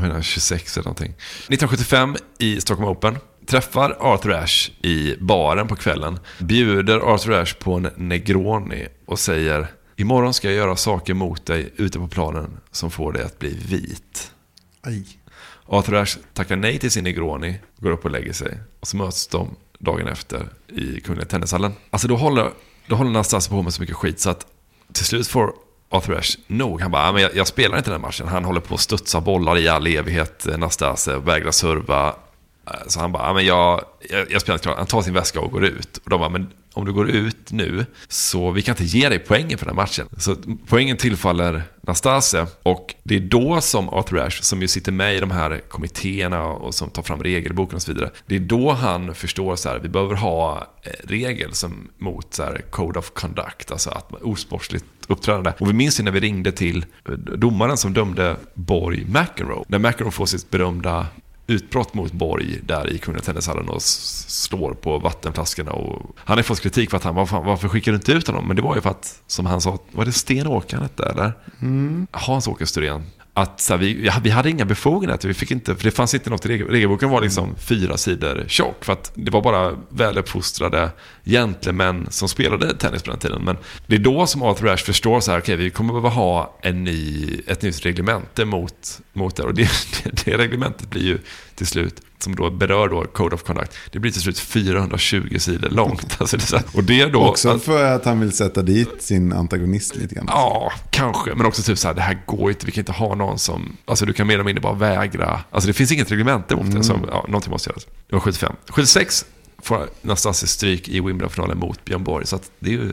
26 eller någonting. 1975 i Stockholm Open träffar Arthur Ashe i baren på kvällen, bjuder Arthur Ashe på en Negroni och säger: imorgon ska jag göra saker mot dig ute på planen som får dig att bli vit. Aj. Arthur Ashe tackar nej till sin Negroni, går upp och lägger sig, och så möts de dagen efter i Kungliga Tennishallen. Alltså då håller Nastase på med så mycket skit så att till slut får Arthur Ashe nog. Han bara, men jag spelar inte den matchen. Han håller på att studsa bollar i all evighet, Nastase, vägrar serva. Så han bara, men jag spelar inte klart. Han tar sin väska och går ut. Och de bara, men om du går ut nu så vi kan inte ge dig poängen för den matchen. Så poängen tillfaller Nastase, och det är då som Arthur Ashe, som ju sitter med i de här kommittéerna och som tar fram regelboken och så vidare, det är då han förstår så här: vi behöver ha regel som mot så här code of conduct, alltså att osportsligt uppträdande. Och vi minns ju när vi ringde till domaren som dömde Borg McEnroe, när McEnroe får sitt berömda utbrott mot Borg där i Kungliga Tennishallen och slår på vattenflaskorna, och han har fått kritik för att han varför skickar du inte ut honom? Men det var ju för att, som han sa, var det Sten Åkaren eller? Hans-Åke Sturén, att så här, vi hade inga befogenheter, vi fick inte, för det fanns inte något i regelboken, var liksom 4 sidor tjock, för att det var bara väluppfostrade gentlemän som spelade tennis på den tiden. Men det är då som Arthur Ashe förstår så här: okej, vi kommer behöva ha ett nytt reglemente mot det, och det reglementet blir ju till slut, som då berör då Code of Conduct, det blir till slut 420 sidor långt. Alltså det är så här, och det är då också för att han vill sätta dit sin antagonist lite grann. Ja, kanske, men också typ så här: det här går inte, vi kan inte ha någon som, alltså du kan mer eller mindre bara vägra, alltså det finns inget reglement emot det, som någonting måste göras. Det var 75. 76 får Nastase stryk i Wimbledon-finalen mot Björn Borg, så att det är ju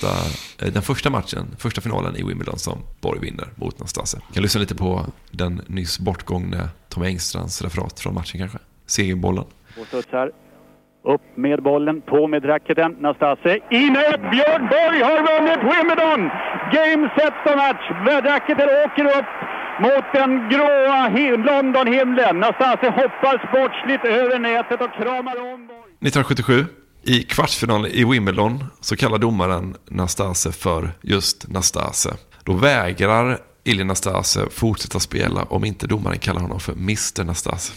den första finalen i Wimbledon som Borg vinner mot Nastase. Jag kan lyssna lite på den nyss bortgångne Tom Engstrands referat från matchen kanske. Segerbollen. Och studsar upp med bollen, på med racketen, Nastase in ett, Björn Borg har vunnit Wimbledon! Game set och match, racketen åker upp mot den gråa London-himlen. Nastase hoppar sportsligt över nätet och kramar om Borg. 1977 i kvartsfinalen i Wimbledon så kallar domaren Nastase för just Nastase. Då vägrar Ilie Nastase fortsätta spela om inte domaren kallar honom för Mr. Nastase.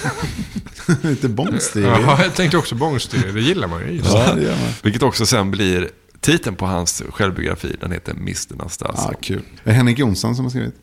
Lite bångstyrig. Ja, jag tänkte också bångstyrig. Det gillar man ju. Ja, det gör man. Vilket också sen blir titeln på hans självbiografi. Den heter Mr. Nastase. Ja, kul. Det är Henrik Jonsson som har skrivit.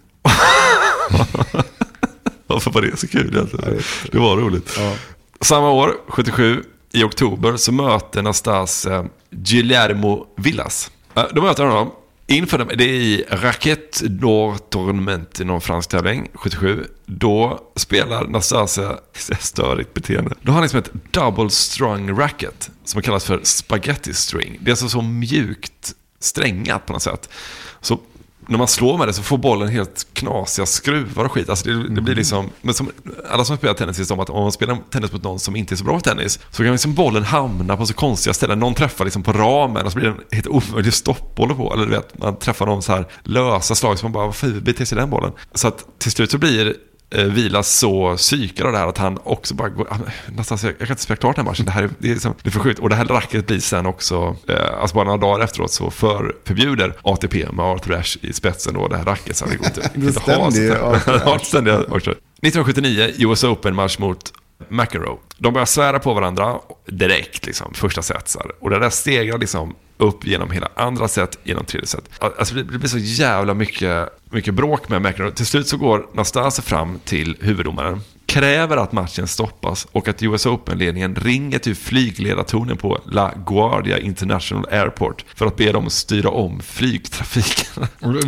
Varför var det så kul? Det var roligt. Ja. Samma år, 77, i oktober, så möter Nastase Guillermo Villas. Då möter han honom. Inför dem, det är i Racket d'Or Tournament i någon fransk tävling 77. Då spelar Nastase störigt beteende. Då har han liksom ett double strung racket som kallas för spaghetti string. Det är alltså så mjukt strängat på något sätt. Så när man slår med det så får bollen helt knasiga skruvar och skit. Alltså det blir liksom, men som alla som spelar tennis vet om att om man spelar tennis mot någon som inte är så bra i tennis så kan liksom bollen hamna på så konstiga ställen. Någon träffar liksom på ramen och så blir det en helt omöjlig stoppboll på. Eller du vet, man träffar någon så här lösa slag som man bara, varför beter sig den bollen? Så att till slut så blir Vilas så psykad av det här att han också bara går, nästan, jag kan inte spela klart den matchen, det är för sjukt. Och det här racket blir sen också alltså bara några dagar efterat så förbjuder ATP med Arthur Ashe i spetsen då det här racket, så det går inte ha ständiga 1979 US Open match mot McEnroe. De börjar svära på varandra direkt liksom, första set och det där stegrar liksom upp genom hela andra set, genom tredje set. Alltså det blir så jävla mycket bråk med McEnroe. Till slut så går Nastase fram till huvuddomaren, kräver att matchen stoppas och att US Open-ledningen ringer till flygledartornen på La Guardia International Airport för att be dem styra om flygtrafiken.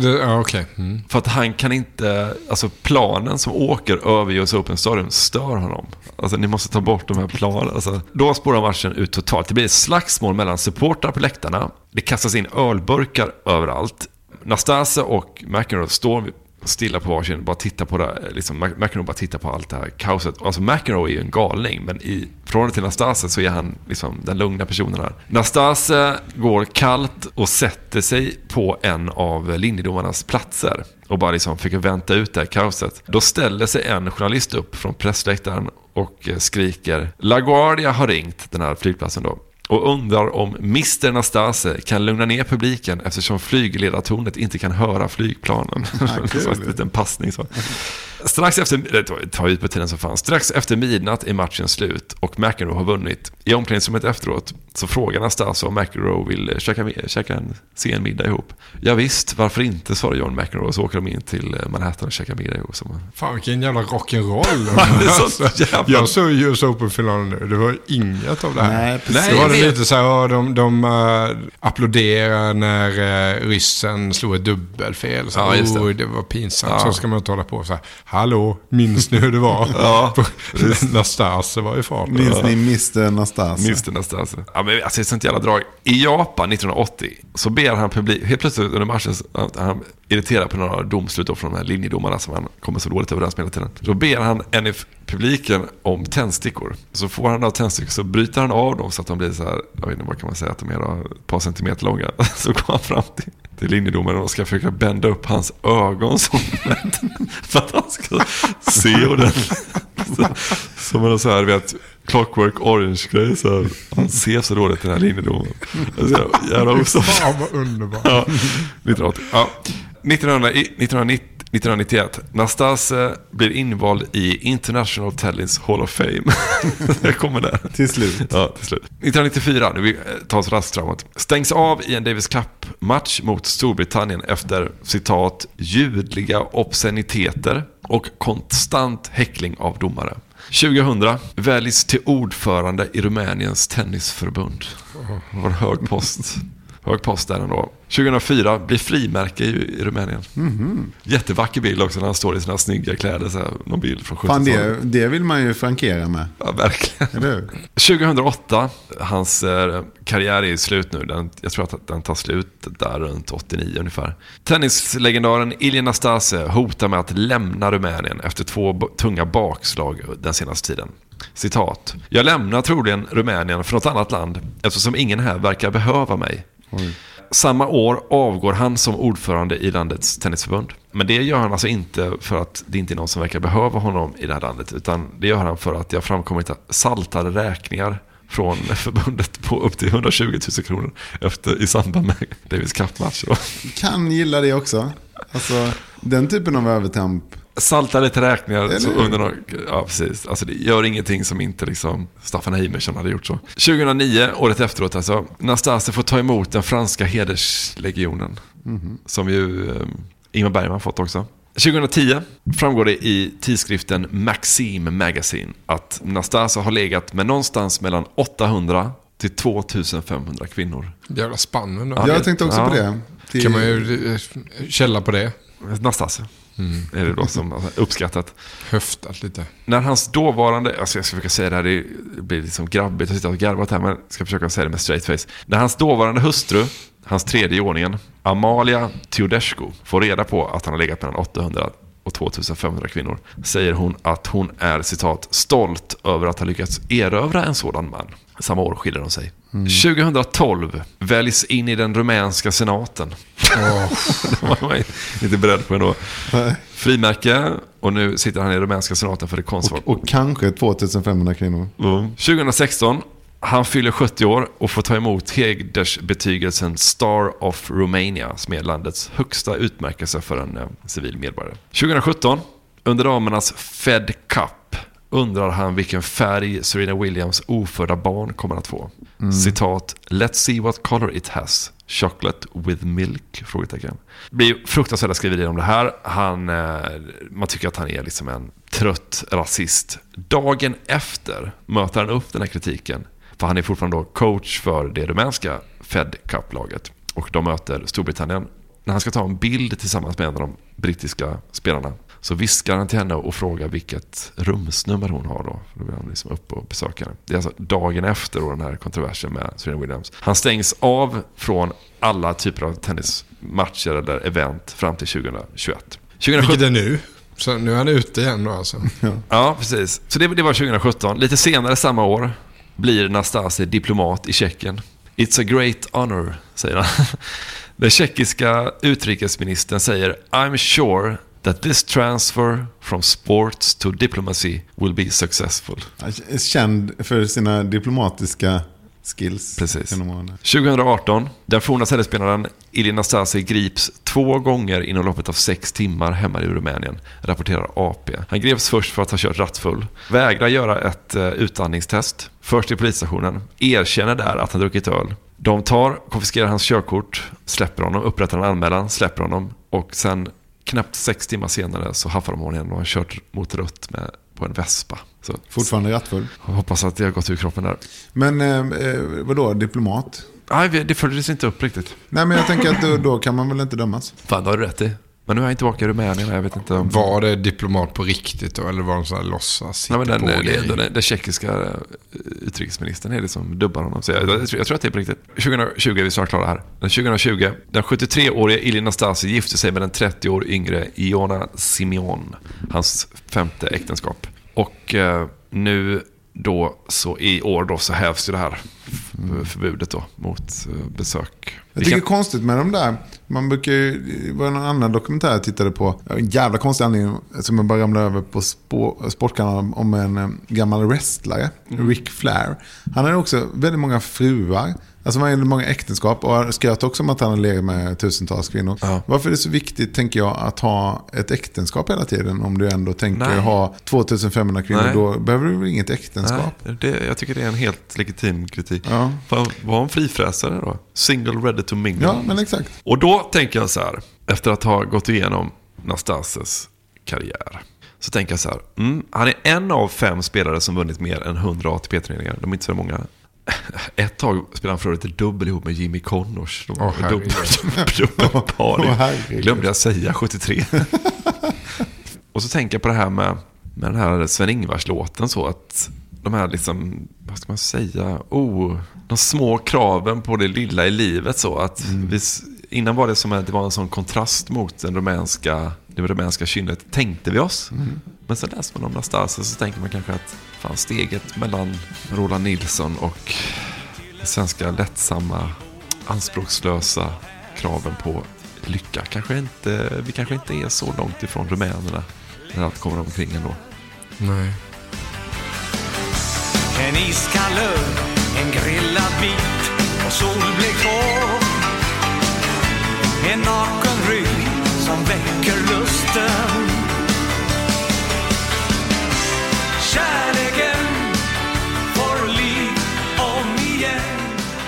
För att han kan inte, alltså planen som åker över US Open-stadion stör honom. Alltså ni måste ta bort de här planen. Alltså, då spårar matchen ut totalt. Det blir ett slagsmål mellan supportrar på läktarna. Det kastas in ölburkar överallt. Nastase och McEnroe står stilla på varsin, bara titta på det, liksom McEnroe bara tittar på allt det här kaoset. Alltså McEnroe är ju en galning, men i förhållande till Nastase så är han liksom den lugna personen här. Nastase går kallt och sätter sig på en av linjedomarnas platser och bara liksom fick vänta ut det här kaoset. Då ställer sig en journalist upp från pressläktaren och skriker: La Guardia har ringt, den här flygplatsen då, och undrar om Mr. Nastase kan lugna ner publiken eftersom flygledartornet inte kan höra flygplanen. Så en liten passning så. Strax efter midnatt är matchen slut och McEnroe har vunnit. I omklädningsrummet efteråt så frågar Nastase om McEnroe vill se en middag ihop. Ja visst, varför inte, svarar John McEnroe, så åker de in till Manhattan och käkar middag ihop. Fan vilken jävla rock'n'roll. Jag såg US Open-finalen nu, det var inget av det här. Nej, det var det lite så här, de applåderar när ryssen slog ett dubbelfel. Så, det var pinsamt, så ska man inte hålla på så här. Hallå, minns ni hur det var? Nastase var i fart. Minns ni Mr. Nastase? Mr. Nastase. Ja, men alltså, det är sånt jävla drag. I Japan 1980 så ber han helt plötsligt under matchen, han irriterar på några domslut från de här linjedomarna som han kommer så dåligt överens med hela tiden. Då ber han en i publiken om tändstickor. Så får han av tändstickor, så bryter han av dem så att de blir så här, jag vet inte vad kan man säga, att de är ett par centimeter långa. Så går han fram till linjedomaren och ska försöka bända upp hans ögon som för att han ska se och den som en så här, vet, Clockwork Orange-grej så här. Han ser så dåligt den här linjedomaren. Jävla osås. Fan vad underbart. Ja, 1980. Ja. 1991. Nastase blir invald i International Tennis Hall of Fame. Jag kommer där. Till slut. Ja, till slut. 1994, nu vi tar oss raskt framåt. Stängs av i en Davis Cup-match mot Storbritannien efter, citat, ljudliga obsceniteter och konstant häckling av domare. 2000 väljs till ordförande i Rumäniens tennisförbund. Det var hög post där ändå. 2004 blir frimärke i Rumänien. Jättevacker bild också när han står i sina snygga kläder. Så här, någon bild från 70-talet. Det vill man ju frankera med. Ja, verkligen. 2008, hans karriär är slut nu. Jag tror att den tar slut där runt 89 ungefär. Tennislegendaren Ilie Nastase hotar med att lämna Rumänien efter 2 tunga bakslag den senaste tiden. Citat: jag lämnar troligen Rumänien för något annat land eftersom ingen här verkar behöva mig. Samma år avgår han som ordförande i landets tennisförbund. Men det gör han alltså inte för att det inte är någon som verkar behöva honom i det här landet, utan det gör han för att det har framkommit saltade räkningar från förbundet på upp till 120 000 kronor i samband med Davis Cup-matcher. Kan gilla det också. Alltså den typen av övertramp. Salta lite räkningar så under ja, precis. Alltså det gör ingenting som inte liksom Staffan Heimerson hade gjort så. 2009, året efteråt alltså, Nastase får ta emot den franska hederslegionen som ju Ingmar Bergman fått också. 2010 framgår det i tidskriften Maxim Magazine att Nastase har legat med någonstans mellan 800 till 2500 kvinnor. Jävla spännande. Ja, jag tänkte också på det. Kan man ju källa på det. Nastase. Är det då som uppskattat. Höftat lite. När hans dåvarande, alltså jag ska försöka säga det här, det blir liksom grabbigt att sitta och garva här, men jag ska försöka säga det med straight face. När hans dåvarande hustru hans tredje i ordningen, Amalia Teodescu, får reda på att han har legat mellan 800 och 2500 kvinnor, säger hon att hon är, citat, stolt över att ha lyckats erövra en sådan man. Samma år skiljer de sig. 2012 väljs in i den rumänska senaten. Det var man inte beredd på ändå. Frimärke, och nu sitter han i rumänska senaten för det konservativa. Och kanske 2500 kvinnor. 2016, han fyller 70 år och får ta emot hedersbetygelsen Star of Romania, som är landets högsta utmärkelse för en civil medborgare. 2017, under damernas Fed Cup, undrar han vilken färg Serena Williams ofödda barn kommer att få. Citat, let's see what color it has. Chocolate with milk? Frågetecken. Det blir fruktansvärda skriverier om det här. Man tycker att han är liksom en trött rasist. Dagen efter möter han upp den här kritiken. För han är fortfarande då coach för det rumänska Fed Cup-laget. Och de möter Storbritannien. När han ska ta en bild tillsammans med en av de brittiska spelarna, så viskar han till henne och frågar vilket rumsnummer hon har då. Då blir han liksom upp och besöker henne. Det är alltså dagen efter då den här kontroversen med Serena Williams. Han stängs av från alla typer av tennismatcher eller event fram till 2021. Vilket är nu? Så nu är han ute igen då alltså. Ja, precis. Så det var 2017. Lite senare samma år blir Nastase diplomat i Tjeckien. It's a great honor, säger han. Den tjeckiska utrikesministern säger, I'm sure that this transfer from sports to diplomacy will be successful. Känd för sina diplomatiska skills. Precis. 2018, den forna tennisspelaren Ilie Nastase grips 2 gånger inom loppet av 6 timmar hemma i Rumänien, rapporterar AP. Han greps först för att ha kört rattfull, vägrar göra ett utandningstest, först i polisstationen, erkänner där att han druckit öl. De konfiskerar hans körkort, släpper honom, upprättar en anmälan, släpper honom, och sen knappt 6 timmar senare så haffar de honom igen och han kört mot rött på en Vespa. Så, fortfarande rattfull. Hoppas att det har gått ur kroppen där. Men vadå, diplomat? Nej, det följdes inte upp riktigt. Nej, men jag tänker att då kan man väl inte dömas. Fan, då har du rätt i. Men nu är jag inte tillbaka i Rumänien. Jag vet inte om... Var det diplomat på riktigt då? Eller var de så här låtsas? Nej, men den tjeckiska utrikesministern är det som dubbar honom. Så jag tror att det är på riktigt. 2020 är vi snart klara här. Den 2020, den 73-åriga Ilie Nastase gifte sig med den 30 år yngre Iona Simeon. Hans 5:e äktenskap. Och nu då, så i år då, så hävs ju det här förbudet då mot besök. Jag tycker det är konstigt med de där. Man brukar ju, det var en annan dokumentär jag tittade på. En jävla konstig anledning som jag bara ramlade över på Sportkanalen om en gammal wrestlare, Ric Flair. Han har också väldigt många fruar. Alltså man har många äktenskap och skröt också om att han har legat med tusentals kvinnor. Ja. Varför är det så viktigt, tänker jag, att ha ett äktenskap hela tiden? Om du ändå tänker ha 2500 kvinnor, då behöver du väl inget äktenskap? Nej, jag tycker det är en helt legitim kritik. Ja. Var en frifräsare då? Single ready to mingle. Ja, men exakt. Och då tänker jag så här, efter att ha gått igenom Nastases karriär, så tänker jag så här, han är en av 5 spelare som vunnit mer än 100 ATP-turneringar. De är inte så många. Ett tag spelade han för lite dubbel ihop med Jimmy Connors. De var dubbelpar. Glömde jag säga 73. Och så tänker jag på det här med den här Sven-Ingvars-låten, så att de här liksom, vad ska man säga, de små kraven på det lilla i livet, så att innan var det som att det var en sån kontrast mot det rumänska kynnet, tänkte vi oss. Men så läser man om Nastase, så tänker man kanske att steget mellan Roland Nilsson och det svenska lättsamma, anspråkslösa kraven på lycka vi kanske inte är så långt ifrån rumänerna när allt kommer omkring ändå. Nej. En iskall öl, en grillad bit och solblek hår. En naken rygg som väcker lusten. Kärleken får liv om igen.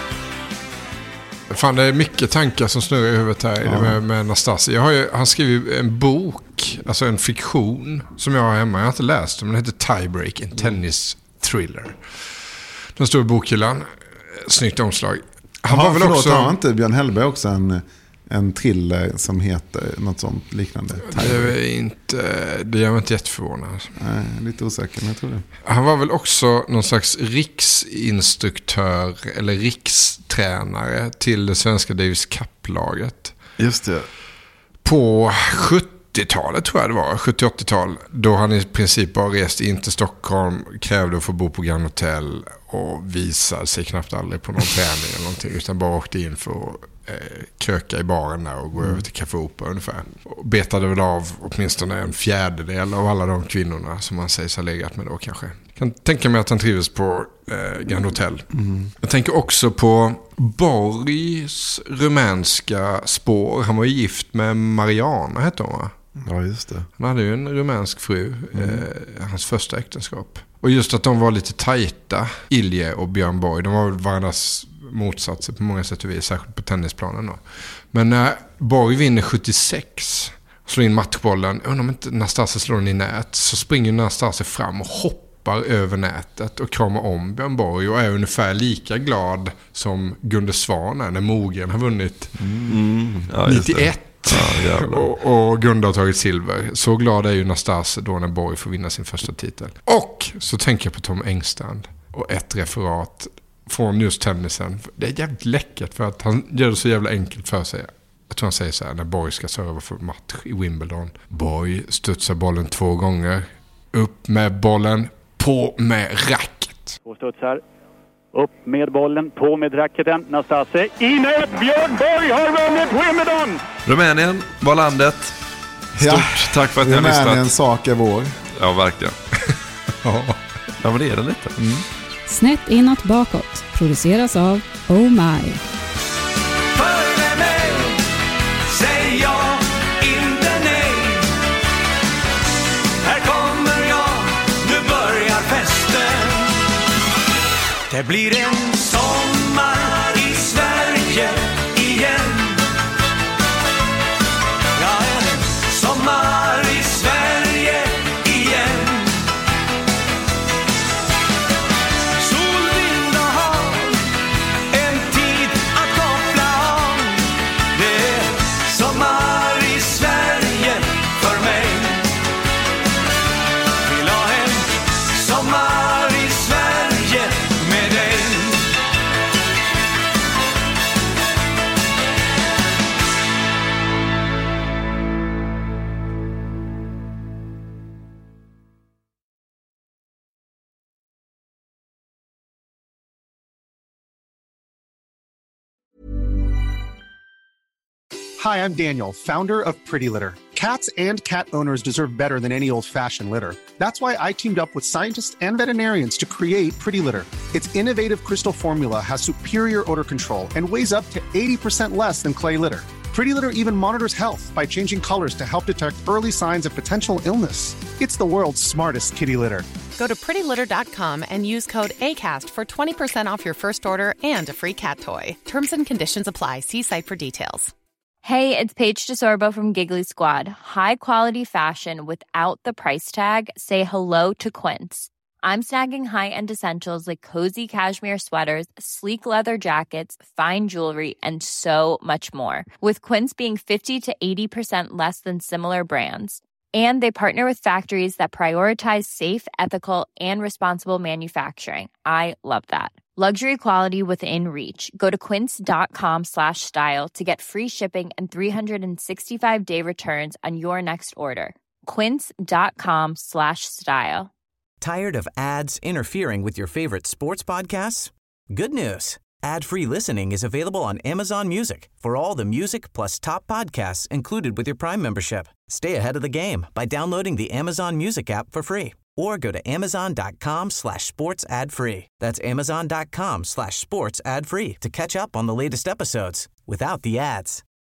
Fan, det är mycket tankar som snurrar i huvudet här med Nastase. Han skriver en bok, alltså en fiktion som jag har hemma. Jag har inte läst den, men den heter Tiebreak, en tennis-thriller. Den står i bokhyllan. Snyggt omslag. Han var väl också... Har inte Björn Hellberg också en en thriller som heter något sånt liknande. Det gör mig inte jätteförvånad. Nej, lite osäker, men jag tror det. Han var väl också någon slags riksinstruktör eller rikstränare till det svenska Davis Cup-laget. Just det. På 70-talet tror jag det var, 70-80-tal, då han i princip bara reste in till Stockholm, krävde att få bo på Grand Hotel och visade sig knappt aldrig på någon träning eller någonting, utan bara åkte in för att kröka i baren där och gå över till Café Opera ungefär. Och betade väl av åtminstone en fjärdedel av alla de kvinnorna som man sägs ha legat med då kanske. Jag kan tänka mig att han trivs på Grand Hotel. Jag tänker också på Borgs rumänska spår. Han var ju gift med Mariana, hette hon, va? Ja, just det. Han hade ju en rumänsk fru, hans första äktenskap. Och just att de var lite tajta, Ilje och Björn Borg. De var varandras motsatser på många sätt och vis, särskilt på tennisplanen då. Men när Borg vinner 76, slår in matchbollen, undrar om inte Nastase slår den i nät, så springer Nastase fram och hoppar över nätet och kramar om Björn Borg och är ungefär lika glad som Gunde Svan är när Mogren har vunnit 91. Ja, och Gunde har tagit silver. Så glad är ju Nastase då när Borg får vinna sin första titel. Och så tänker jag på Tom Engstrand och ett referat från just tennisen. Det är jävligt läckert för att han gör det så jävla enkelt för sig. Jag tror han säger så här när Borg ska serva för match i Wimbledon. Borg studsar bollen 2 gånger. Upp med bollen, på med racket. Och studsar. Upp med bollen, på med racketen. Nastase in ett. Björn Borg har vunnit Wimbledon! Rumänien var landet. Stort tack för att ni har lyssnat. Rumäniens sak är vår. Ja, verkligen. Ja, men det är det lite. Snett inåt bakåt produceras av Oh My. Följ mig, säg ja, inte nej. Här kommer jag, nu börjar festen. Det blir en sommar i Sverige igen. Ja, en sommar i Sverige igen. Sol, vind och hav, en tid att koppla av. Det är sommar i Sverige för mig. Vill ha en sommar i Sverige med dig. Hi, I'm Daniel, founder of Pretty Litter. Cats and cat owners deserve better than any old-fashioned litter. That's why I teamed up with scientists and veterinarians to create Pretty Litter. Its innovative crystal formula has superior odor control and weighs up to 80% less than clay litter. Pretty Litter even monitors health by changing colors to help detect early signs of potential illness. It's the world's smartest kitty litter. Go to prettylitter.com and use code ACAST for 20% off your first order and a free cat toy. Terms and conditions apply. See site for details. Hey, it's Paige DeSorbo from Giggly Squad. High quality fashion without the price tag. Say hello to Quince. I'm snagging high-end essentials like cozy cashmere sweaters, sleek leather jackets, fine jewelry, and so much more. With Quince being 50 to 80% less than similar brands. And they partner with factories that prioritize safe, ethical, and responsible manufacturing. I love that. Luxury quality within reach. Go to quince.com/style to get free shipping and 365-day returns on your next order. Quince.com/style. Tired of ads interfering with your favorite sports podcasts? Good news. Ad-free listening is available on Amazon Music for all the music plus top podcasts included with your Prime membership. Stay ahead of the game by downloading the Amazon Music app for free or go to amazon.com/sports ad free. That's amazon.com/sports ad free to catch up on the latest episodes without the ads.